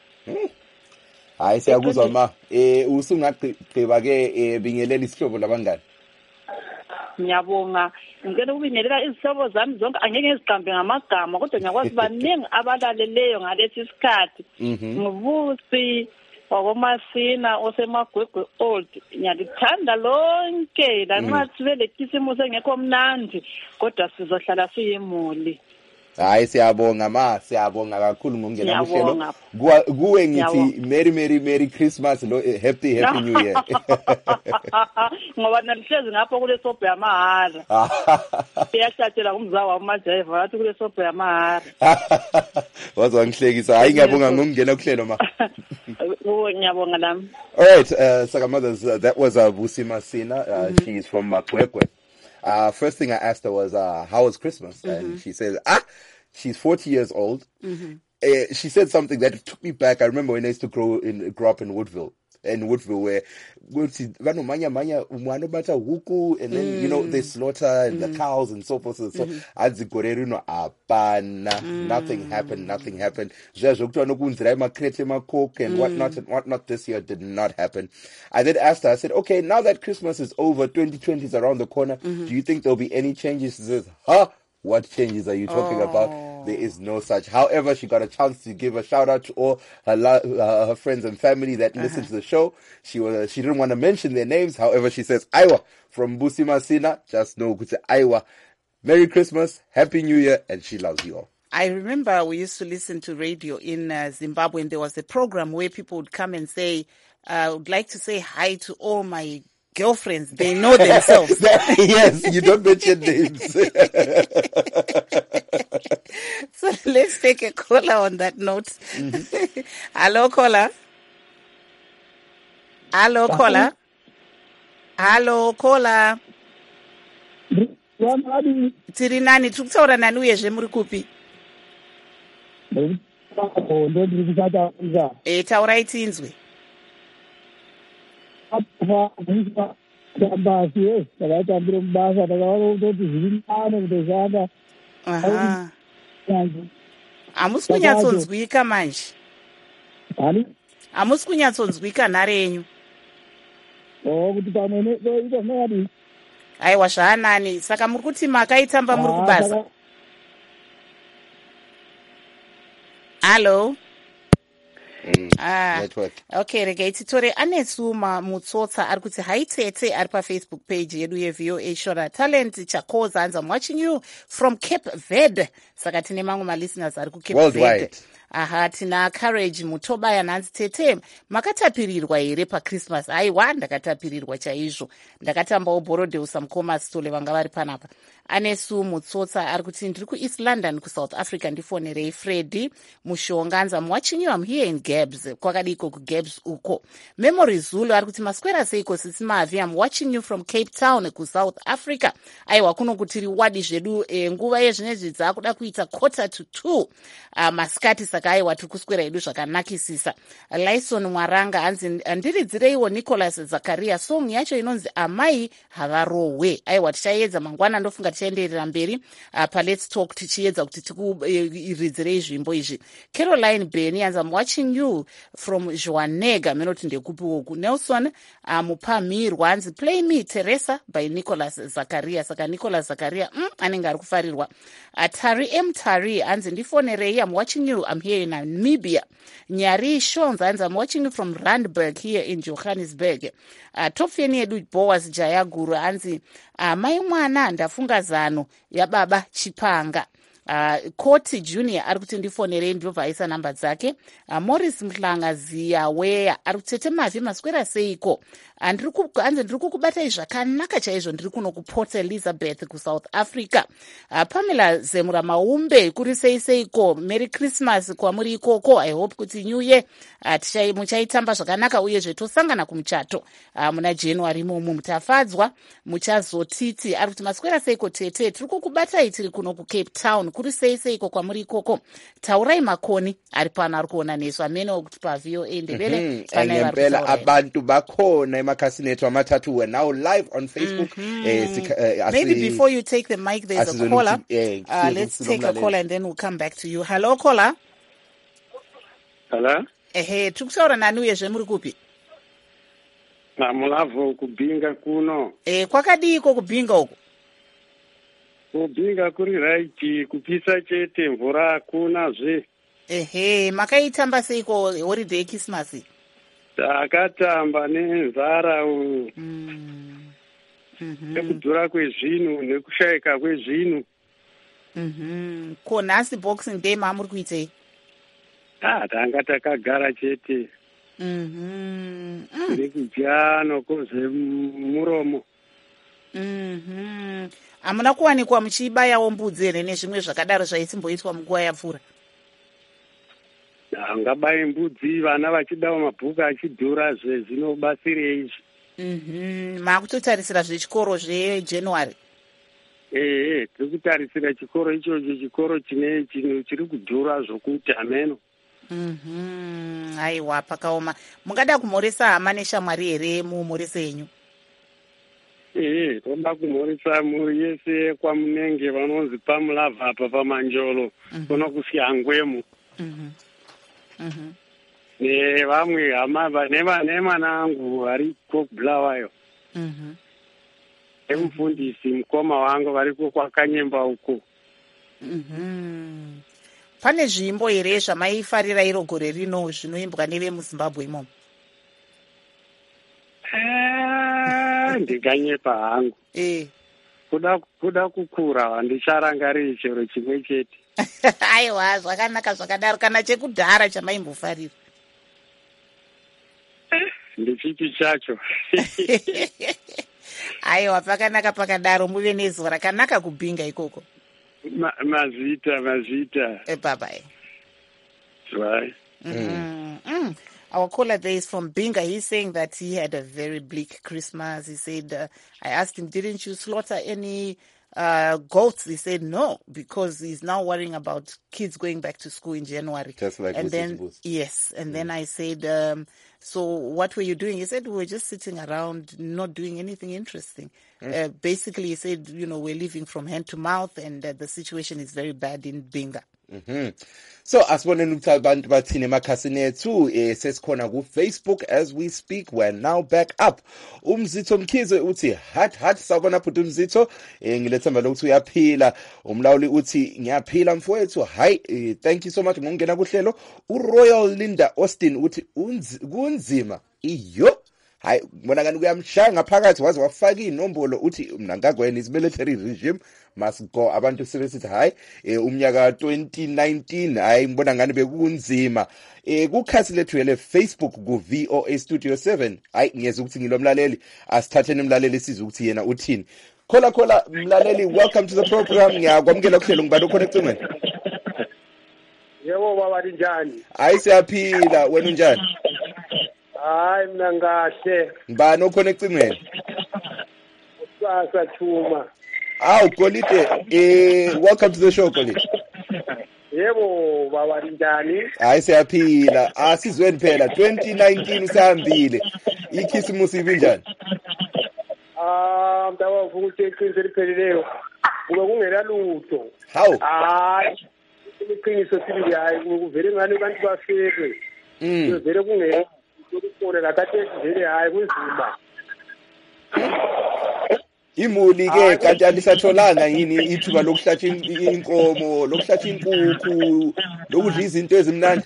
hayi siyakuzwa ma usungagqiba ke bingelela isihlobo labangani ngiyabonga ngicela ukubingelela izihlobo zami zonke angeke ngiziqambe ngamagama kodwa ngiyakwazi baningi abalaleleyo ngalesi sikhathi ngubusi wakoMasina osemagwegwe old ngiyalithanda lonke lanxa sivele khisimusi engekho mnandi kodwa sizohlala siyimuli. Hayi siyabonga siyabonga kakhulu ngokungena kuhlelo kuwe ngithi merry Christmas lo happy new year ngoba nalihlezi ngapho kule sobhe yamahara iyahlatshela kumzawa wamaJaiva wathi kule sobhe yamahara wazwa ngihlekisa hayi ngiyabonga ngokungena kuhlelo ma ngiyabonga nami. All right Saka Mothers, that was Busi Masina. She's from Makwekwe. First thing I asked her was, how was Christmas? And she said, she's 40 years old. She said something that took me back. I remember when I used to grow up in Woodville. Where manya huku, and then they slaughter and the cows and so forth and so. Nothing happened. And whatnot this year did not happen. I then asked her, I said, okay, now that Christmas is over, 2020 is around the corner, do you think there'll be any changes? She says, what changes are you talking about? There is no such. However, she got a chance to give a shout out to all her friends and family that listen to the show. She didn't want to mention their names. However, she says, Aiwa, from Busi Masina, just know, Aiwa, Merry Christmas, Happy New Year, and she loves you all. I remember we used to listen to radio in Zimbabwe, and there was a program where people would come and say, I would like to say hi to all my girlfriends. They know themselves. Yes, you don't mention names. So let's take a caller on that note. Mm-hmm. Hello, caller. Hello, caller. Hello, caller. Tiri nani, tukutaura nani uyezve muri kupi? Taurai tinzwe. Hamusi kunyatsonzwika manje. Hamusi kunyatsonzwika nhare yenyu. Aiwa zvaanani, saka muri kuti makaitamba muri kubasa. Hello. Network. Okay, regai titore Anesu Mutsotsa ari kuti hai tete ari paFacebook page yedu yeVOA Shora Talent Chakoza I'm watching you from Cape Verde. Saka tine mamwe malisteners ari ku Cape Verde. Aha, tina Courage Mutobaya nanzi tete makatapirirwa here paChristmas. Aiwa ndakatapirirwa chaizvo. Ndakatambawo Borodeusa mukoma stole vanga vari panapa. Anesu Mutsotsa ari kuti ndiri kuEast London kuSouth Africa ndifonerei Freddy Mushonga I'm watching you I'm here in Gabs. Kwakadiko kuGabs uko. Memory Zulu ari kuti maswera seiko sisi mavi I'm watching you from Cape Town kuSouth Africa. Aiwa kuno kuti riwadi zvedu nguva yezvinezvi dzakuda kuita 1:45 masikati saka aiwa tiri kuswera edu zvakanakisisa. Lyson Mwaranga anzi andiridzireiwo Nicholas Zakaria song yacho inonzi Amai Havarowe. Aiwa tichaedza mangwana ndofunga tichaenderera mberi pa Let's Talk tichiedza kuti tikuridzirei zvimbo izvi. Caroline Benny anzi I'm watching you from Joanega menoti ndekupiwoku. Nelson Mupamirwa anzi Play Me Teresa by Nicholas Zakaria. Saka Nicholas Zakaria anenge ari kufarirwa. Tari M Tari anzi ndifonerei I'm watching you I'm here in Namibia. Nyari Shons anzi I'm watching you from Randburg here in Johannesburg. Topfeni yedu Boaz Jayaguru anzi mai mwana ndafunga zano yababa Chipanga. Koti Junior ari kuti ndifonerei ndobva aisa namba dzake. Morris Mhlanga Ziyaweya ari kutete mavi maswera seiko. Anzi ndiri kukubatai zvakanaka chaizvo ndiri kuno kuPort Elizabeth kuSouth Africa. Pamela Zemura Maumbe kuri seiko Merry Christmas kwamuri ikoko. I hope kuti New Year muchaitamba zvakanaka uyezve tosangana kumuchato muna January momo mutafadzwa muchazotiti. Ari kuti maswera seiko tete tiri kukubatai tiri kuno kuCape Town kuri seiko kwamuri ikoko. Taurai Makoni ari pano ari kuona nesu amene okuti paVOA ndebele pana vari kutaura. Abantu bakhona emakasini ethu amathathu we're now live on Facebook. Maybe before you take the mic there's a caller. Let's take a caller and then we'll come back to you. Hello caller. Hello. Tukutaura nani uyezve muri kupi? Mulavho kubinga kuno. Kwakadiko kubinga uko? Kubinga kuri right kupisa chete mvura hakuna zve. Makaitamba seiko holiday Christmas? Takatamba nenzara nekudhura kwezvinhu nekushayika kwezvinhu. Ko nhasi Boxing Day mamuri kuitei? Tanga takagara chete. Nekudya nokoze muromo. Hamuna kuwanikwa muchibayawo mbudzi here nezvimwe zvakadaro zvaisimboitwa munguva yapfuura? Ngabai mbudzi vana vachidawo mabhuku achidhura zvinobatsirei izvi. Makutotarisira zvechikoro zveJanuary? Tiri kutarisira chikoro ichocho, chikoro chiri kudhura zvokuti hameno. Aiwa pakaoma. Mungada kumhoresa hama neshamwari here mumhorese yenyu? Toda kumhoresa muri yese kwamunenge vanonzi pamulavha apa pamanjolo kono kusyangwemo. Nevamwe hama nemwana angu variko Bulawayo. Nemufundisi mukoma wangu variko kwakanyemba uko. Pane zvimbo here zvamaifarira iro gore rino zvinoimbwa nevemuZimbabwe imomo? Ndikanyepa hangu. Kuda kukura handicharangariri chero chimwe chete. Aiwa, zvakanaka zvakadaro. Kana chekudhara chamaimbofarira? Ndichipi chacho. Aiwa, pakanaka pakadaro, muve nezuva rakanaka kubhinga ikoko. Mazita. Bye bye. Right. Our caller there is from Binga. He's saying that he had a very bleak Christmas. He said, I asked him, didn't you slaughter any goats? He said no, because he's now worrying about kids going back to school in January. Just like and then Boost. yes, and then I said, so what were you doing? He said, we were just sitting around, not doing anything interesting. Basically, he said, we're living from hand to mouth, and the situation is very bad in Binga. So asiboneni ukuthi abantu bathini emakhasini ethu sesikhona ku Facebook as we speak. We're now back up. Umzitho Mkhize uthi hat sakona phuthi Umzitho ngilethemba lokuthi uyaphila. Umlawuli uthi ngiyaphila mfowethu. Hi, thank you so much ngokungena kuhlelo. uRoyal Linda Austin uthi kunzima iyo. Hayi ngibona kanti kuyamshaya ngaphakathi waze wafaka inombolo uthi mina ngagwena is military regime must go. Abantu sebesithi hayi umnyaka 2019 hayi ngibona ngani bekunzima. Kukhasi lethu le Facebook ku VOA Studio 7. Hayi ngiyeza ukuthi ngilomlaleli asithatheni umlaleli sizwe ukuthi yena uthini. Khola mlaleli, welcome to the program. Ngiyakwamukela kuhlelo ngibani ukhona ecingweni. Yebo baba linjani? Hayi siyaphila, wena unjani? Hayi mina ngahle. Ngibani okhona ecingweni? Usasa Chuma. Golide, welcome to the show Golide. Yebo baba linjani? Hayi siyaphila, asizweni phela 2019 usahambile. Ikhisimusi ibinjani? Mntaba ufuna ukuthi iqiniso lipheleleyo. Kube kungela lutho. How? Hayi, iqiniso sibili hayi kuvele ngani abantu bafike. Kuvele kungela ukufuna lakathi vele hayi kunzima. Imuli ke kanti alisatholanga yini ithuba lokuhlatsha inkomo, lokuhlatsha inkukhu, lokudla izinto ezimnandi?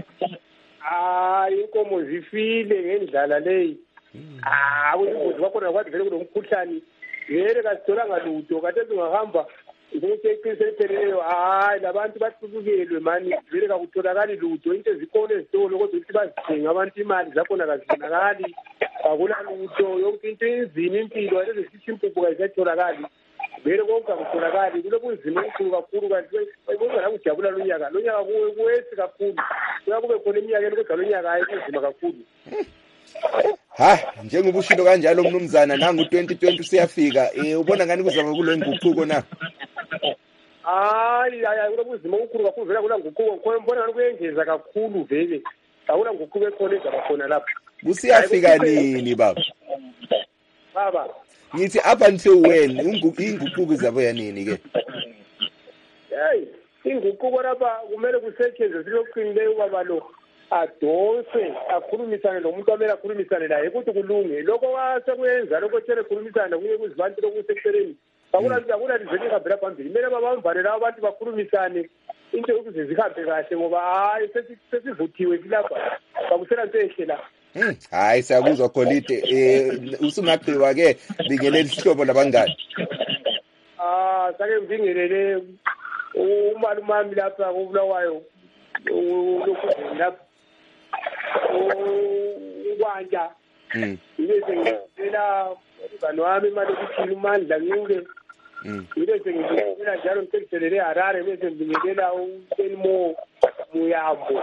Inkomo zifile ngendlala leyi. Ukuthi bakhona kwathi vele kunomkhuhlane. Vele kasitholanga lutho kade singahamba ukuthi iqiniso lipheleleyo hayi labantu bathukukelwe mani vele kakutholakali lutho into ezikole ezitolo kodwa ukuthi bazithenga abantu imali zakhona kazibonakali akula lutho yonke into inzima impilo lezi sithi impuphu kayisatholakali vele konke akutholakali kulobunzima obukhulu kakhulu kanti bayibona la kujabula lo nyaka kuwesi kakhulu kuyakube khona eminyakeni kodwa lo nyaka hayi kunzima kakhulu. Njengoba ushilo kanjalo mnumzana nangu 2020 siyafika ubona ngani kuzama kulo nguquko na? Hayi kulobunzima obukhulu kakhulu vele kula nguquko mbona ngani kuyengeza kakhulu vele awula nguquko ekhona ezaba khona lapha. Kusiyafika nini baba? Baba ngithi up until when inguquko izabo yanini ke? Inguquko lapha kumele kusetshenzwe siloqinileyo baba lo adonse akhulumisane nomuntu amele akhulumisane naye ukuthi kulunge lokho wasekuyenza lokho tshele khulumisana kuye kuzibantu lokuseceleni akula livele ngabela phambili kumele babambane labo abantu bakhulumisane into ukuze zihambe kahle ngoba hayi sesivuthiwe silapha bakusela nto ehle la. Hayi siyakuzwa Golide usungaqhiwa ke bingeleli sihlobo labangani. Sake ngibingelele umalumami lapha kubulawayo lapha ukwanja ngibese ngicela umngane wami imali ukuthi uMandla Ncube ngibese ngicela njalo ngithelele Harare bese ngibingelela uSenmo Muyambo.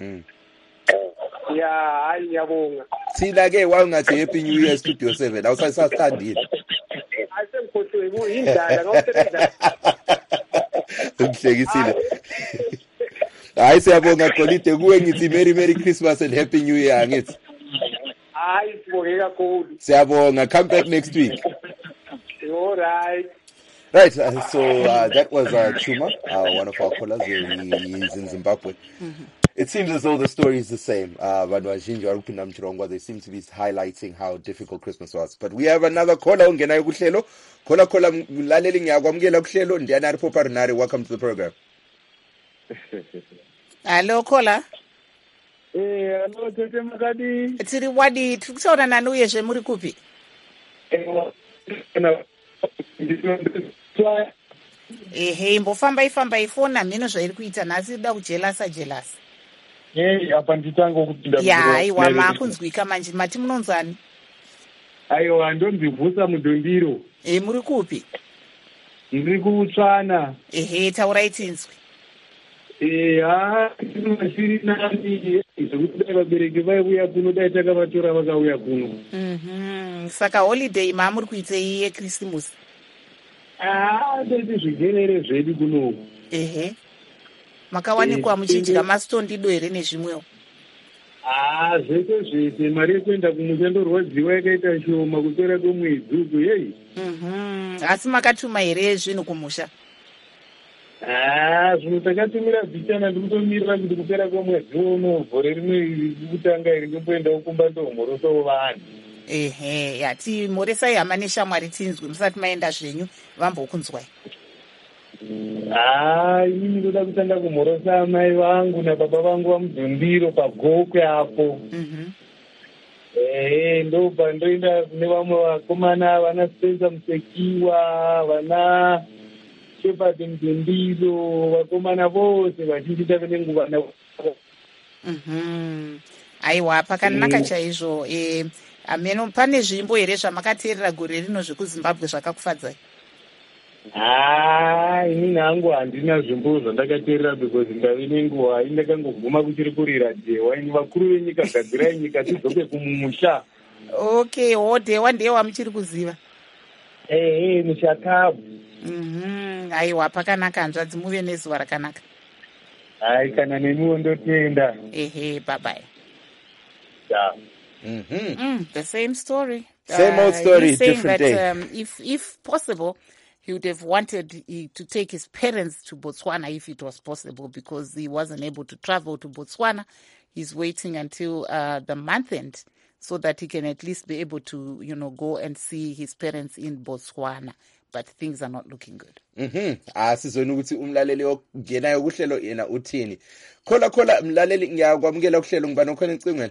Hayi ngiyabonga. Thina ke wangathi Happy New Year Studio 7 awusasathandile. Asemkhothiwe kuyindala ngawusebenza. Uhlekisile. Hayi siyabonga Golide kuwe ngithi Merry Christmas and Happy New Year ngithi. Hayi sibonge kakhulu. Siyabonga, come back next week. All right. Right, so that was Chuma, one of our callers. He's in Zimbabwe. It seems as though the story is the same. They seem to be highlighting how difficult Christmas was. But we have another caller. Welcome to the program. Hello, caller. Hello, Tete Makadi. Tiri wadi, tukisona na nuye je muri kupi? Ehe, imbofambai fona mhino zvairi kuita nhasi ida kujelasa. Apa nditanga kupinda. Ya, aiwa makunzwika manje mati munonzani? Aiwa ndonzibvusa mudhondiro. Muri kupi? Ndiri kutsvana. Ehe, taurai tinzwi. Siri nani zvekuti dai vabereki vaiuya kuno dai takavatora vakauya kuno. Saka holiday maamuri kuitei yeKrisimusi? Ndeti zvigerere zvedu kuno. Ehe. Makawanikwa muchidya mastondido here nezvimwewo? Zvese mari yekuenda kumusha ndorwadziwa yakaita shoma kupera kwemwedzi uku yei. Asi makatuma here zvinhu kumusha? Zvimwe takatumira bhichana ndikutomirira kuti kupera kwemwedzi uno vhore rimwe kutanga iri ngomboendawo kumba ndomhorosawo vanhu. Ehe, yati mhoresai hama neshamwari tinzwi musati maenda zvenyu vambokunzwai. Inini ndoda kutanga kumhorosa amai vangu nababa vangu vamudhondiro pagokwe apo. Ndobva ndoenda nevamwe vakomana vana Spencer Musekiwa, vana Shepard Mudhondiro, vakomana vose vazhinji tave nenguva navo. Aiwa, pakanaka chaizvo. Ameno pane zvimbo here zvamakateerera gore rino zvekuZimbabwe zvakakufadzai? Inini hangu handina zvimbo zvandakateerera because ndave nenguva indakangoguma kuchiri kurira dhewa. Ini vakuru venyika gadzirai nyika tidzoke kumusha. Okay, dhewa ndiye wamuchiri kuziva? Mushakabu. Aiwa, pakanaka hanzvadzi, muve nezuva rakanaka. Kana nemiwo ndotenda. Ehe, bye-bye. Yeah. The same story. Same old story, that, different day. If possible, he would have wanted to take his parents to Botswana if it was possible, because he wasn't able to travel to Botswana. He's waiting until the month end so that he can at least be able to, go and see his parents in Botswana. But things are not looking good. Asizweni ukuthi umlaleli ongenayo kuhlelo yena uthini. Khola mlaleli ngiyakwamukela kuhlelo ngibani okhona ecingweni.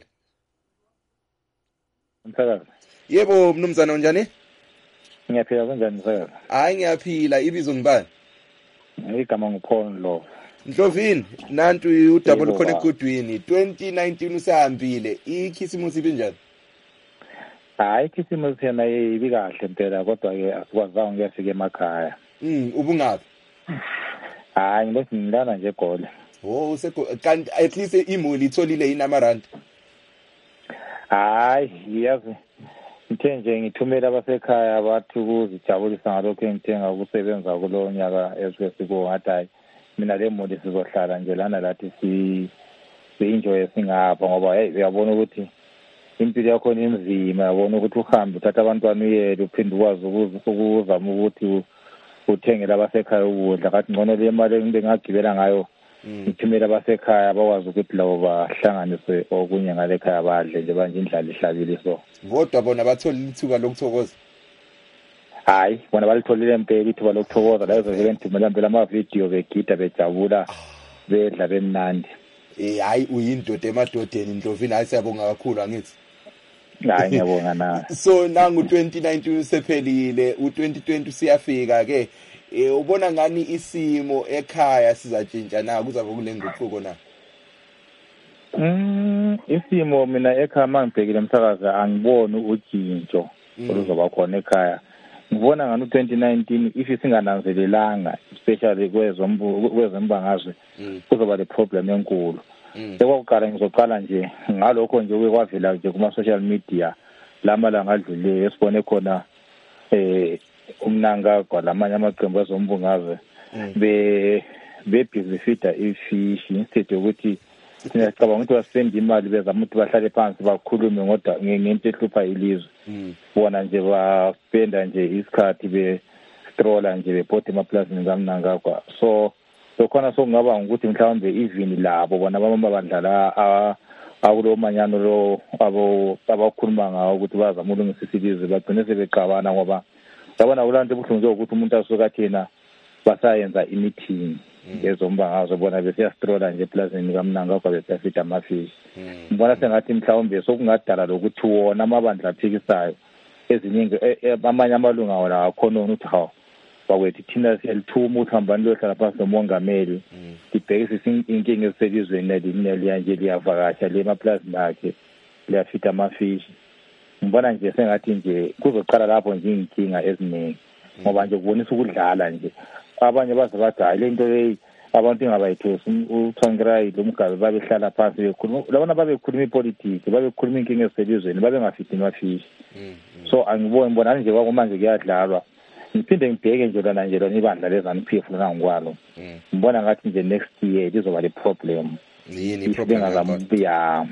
Msakazi. Yebo mnumzana unjani? Ngiyaphila kanjani msakazi? Hayi ngiyaphila, ibizo ngibani? Igama nguPaul Ndlovu. Ndlovini, nantu udouble khona ekudwini. 2019 usahambile. Ikhisimusi ibinjani? Hayi ikhisimusi yena ibi kahle impela kodwa ke asikwazanga ngiyafika emakhaya. Ubungaphi? Hayi ngilana nje eGoli. Kanti at least imuli itholile inamarand. Hayi yazi ngithe nje ngithumela abasekhaya bathi ukuzijabulisa ngalokho engithenga ukusebenza kulo nyaka esesiko ngathi mina le muli sizohlala nje lana lathi enjoy singapha ngoba uyabona ukuthi impilo yakho inzima, yabona ukuthi uhambe uthatha abantwana uyele uphinde ukwazi ukuzama ukuthi uthengele abasekhaya ukudla kathi ngcono le mali engibengagibela ngayo ngithumela abasekhaya bakwazi ukuthi labo bahlanganise okunye ngale ekhaya badle nje manje indlala ihlabile so. Kodwa bona batholile ithuba lokuthokoza? Hayi bona balitholile impela ithuba lokuthokoza la ezovele ngithumela impela ama-video begida bejabula bedla bemnandi. Hayi uyindoda emadodeni Ndlovini, hayi siyabonga kakhulu angithi. Hayi ngiyabonga na. So nangu 2019 usephelile, u2020 siyafika ke. Ubona ngani isimo ekhaya sizatshintsha na kuzabe kulenguquko na? Isimo mina ekhaya mangibhekile Msakazi angiboni utshintsho oluzoba khona ekhaya. Ngibona ngani u2019 if singananzelelanga especially kwezembangazwe kuzoba le problem enkulu. Sekwakuqala ngizoqala nje ngalokho nje kwavela nje kuma social media lamalanga adluleyo esibone khona umnanga kwalamanye amaqembu ezombungazwe busy feeder ifish instead yokuthi singacabanga ukuthi basipenda imali bezama ukuthi bahlale phansi bakhulume ngodwa ngento ehlupha ilizwe. Bona nje baspenda nje isikhathi bestrolla nje bebhode emaplazini kaMnangagwa. So khona sokungaba ukuthi mhlawumbe even labo bona abamama badlala akulo manyano lo abakhuluma ngawo ukuthi bazama ulungisa isilizwe bagcine sebeqabana ngoba yabona kulanto ebuhlungu ukuthi umuntu asuka thina basayenza imeeting ezombangazwe bona besiyastrolla nje eplazini kaMnangagwa besiyafida amafish. Ngibona sengathi mhlawumbe sokungadala lokuthi wona amabandla aphikisayo eziningi amanye amalunga wona akhona ukuthi hawo bakwethu thina siyalithuma ukuthi hambani lohlala phansi nomongameli libhekisise inkinga eziselizweni nelinye nje liyavakasha le maplazini akhe liyafita amafishi. Ngibona nje sengathi nje kuzoqala lapho nje inkinga eziningi ngoba nje kubonisa ukudlala nje. Abanye baze bathi hayi lento leyi abantu ingabayithosi uThwangirai lo Mugabe babehlala phansi bekhuluma labona babekhuluma ipolitiki babekhuluma inkinga eziselizweni babengafiti amafishi. So ngibona nje kwakumanje kuyadlalwa. Ngiphinde ngibheke nje lona ibandla leZANU-PF lona ngokwalo. Ngibona ngathi nje next year lizoba le problem. Yini problem ya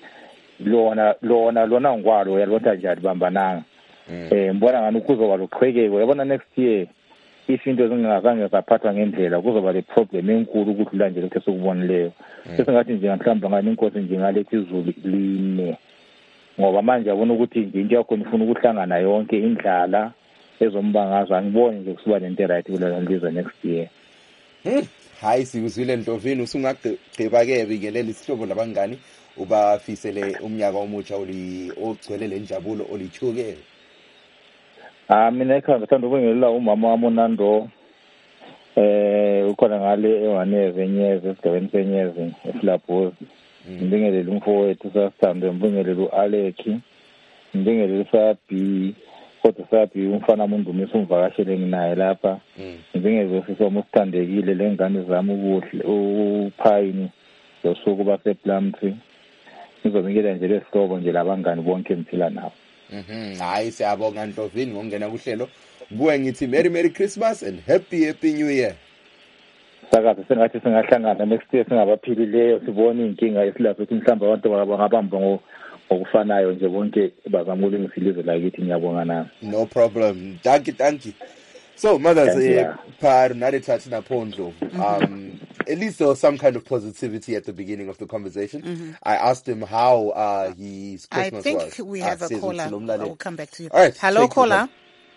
lona ngokwalo yalibona nje alibambananga. Ngibona ngani kuzoba loqhekeko yabona next year izinto zingazange zaphathwa ngendlela kuzoba le problem enkulu ukudlula nje lokho esikubonileyo. Sesingathi nje mhlawumbe ngani inkosi nje ngalethi izulu line ngoba manje yabona ukuthi nje into yakho ifuna ukuhlangana yonke indlala ezombangazo angiboni nje kusuba lento right kulelo liza next year. Hayi sikuzwile Ndlovini usungagqiba ke bikelela isihlobo labangani ubafisele umnyaka omutsha ogcwele lenjabulo olithukele. Mina ekhaya ngithanda ukubingelela umama wami uNando ukhona ngale ewaneze Nyeze esigabeni seNyeze eSilabhozi. Ngibingelele umfowethu sasithande ngibingelele uAleki ngibingelele uSabi kodwa Sabi umfana uMndumisa umvakashele nginaye lapha. Ngibingelele sisoma usithandekile lengane zami ubuhle uPhayini losuku basePlumtree. Ngizobingelela nje lesihlobo nje labangani bonke emphila nabo. Hayi siyabonga Ndlovini ngokungena kuhlelo. Kuwe ngithi Merry Christmas and Happy New Year. Sakaze sengathi singahlangana next year singabaphilileyo sibone inkinga esilapho ukuthi mhlawumbe abantu bangabamba ngokufanayo nje bonke bazamule ngesilizwe lakithi ngiyabonga nami. No problem. Thank you. So mothers Narethathi naPhondlo, at least there was some kind of positivity at the beginning of the conversation. I asked him how his Christmas was. I think we have a caller. I will come back to you. All right. Hello, caller.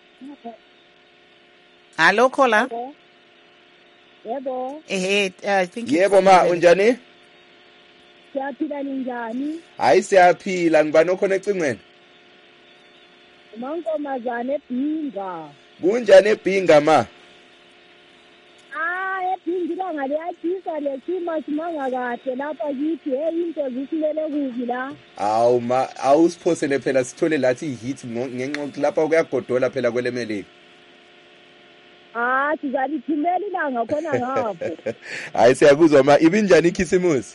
Hello, caller. Yebo. I think Yebo ma unjani? Siyaphila ninjani? Hayi siyaphila ngibani okhona ecingweni? Mankomazane eBhinga. Kunjani eBhinga ma? eBhinga ilanga liyatshisa lesimo simanga kahle lapha kithi into zisimele kubi la. Awu ma awusiphosele phela sithole lathi ihit ngenxa lapha kuyagodola phela kwelemeleli. Sizalithumela ilanga khona ngapho. Hayi siyakuzwa ma ibinjani ikhisimusi?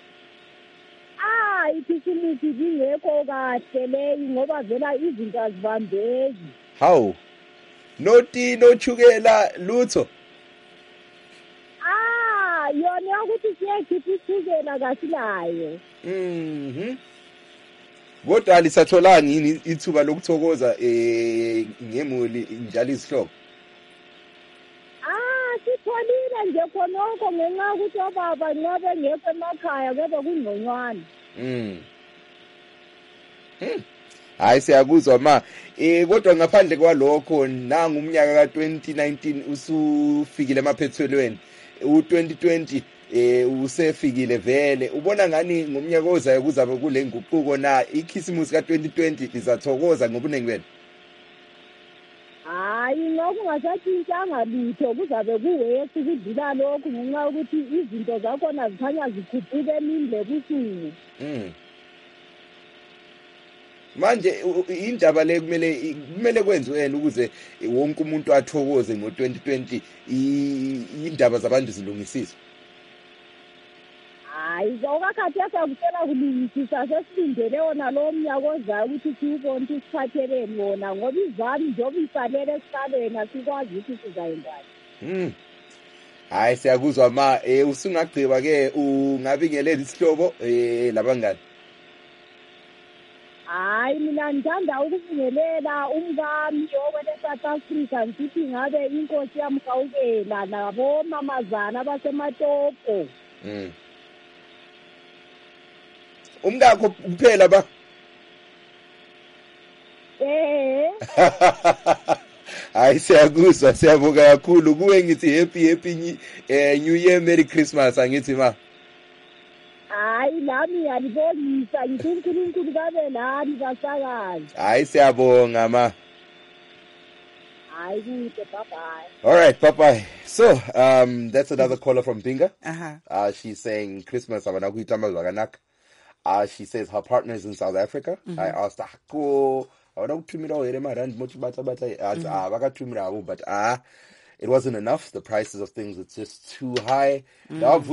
Ikhisimusi ingekho kahle leyi ngoba vela izinto azibambeki. Hawu. Noti nochukela lutho. Yona ukuthi siyekhipha ichukela kasilayo. Kodwa lisatholanga yini ithuba lokuthokoza ngemuli njalo isihlobo? Sitholile nje khonoko ngenxa ukuthi obaba nxa bengekho emakhaya kube kungconywana. Hayi siyakuzwa ma kodwa ngaphandle kwalokho nanga umnyaka ka2019 usufikile emaphethelweni u2020 usefikile vele ubona ngani ngomnyaka ozayo kuzabe kule nguquko na ikhisimusi ka2020 lizathokoza ngobunengi benu? Ngokungasatshintshanga lutho kuzabe kuwesi kudlula lokhu ngenxa ukuthi izinto zakhona zikhanya zikhuphuke emindle kusuku. Manje indaba le kumele kwenziwe yena ukuze wonke umuntu athokoze ngo2020 indaba zabantu zilungisiswe. Okakhathi asakutshela kulungisisa sesilindele wona lo mnyaka ozayo ukuthi siwubone ukuthi siphatheleni wona ngoba izami njengoba isalele esiqaleni asikwazi ukuthi sizayendani. Hayi siyakuzwa ma usungagqiba ke ungabingelela isihlobo labangani. Mina ngithanda ukubingelela umkami okwele South Africa ngithi ngabe inkosi yamhawukela nabo mamazana abasematopo. Umngakho kuphela ba? Hayi siyakuzwa siyabonga kakhulu kuwe ngithi happy New Year Merry Christmas angithi ma. Lami yalibonisa ngithi uNkulunkulu kabe lani basakazi. Hayi siyabonga ma. hayi kude bye-bye. All right, bye-bye. So, that's another caller from Binga. Uh-huh. She's saying Christmas, she says her partner is in South Africa. I asked her, but it wasn't enough. The prices of things were just too high. And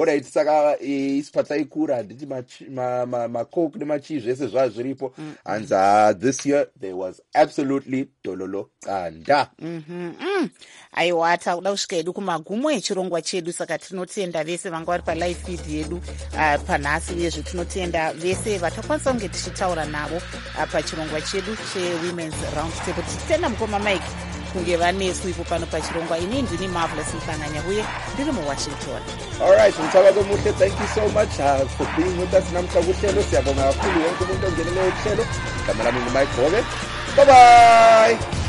this year there was absolutely dololo anda. Aiwa tauda kusvika hedu kumagumo echirongwa chedu, saka tinotenda vese vanga vari palive feed yedu panhasi, uyezve tinotenda vese vatakwanisa kunge tichitaura navo pachirongwa chedu chewomen's round table. Tichitenda mukoma Mike kunge vanesu ipo pano pachirongwa. Ini ndini Marvelous Mhlanganya uye ndiri muWashington. All right, thank you so much for being with us. Namhla kuhlelo siyabonga kakhulu wonke umuntu ongenele uhlelo. Igama lami nguMike Hogan. Bye bye.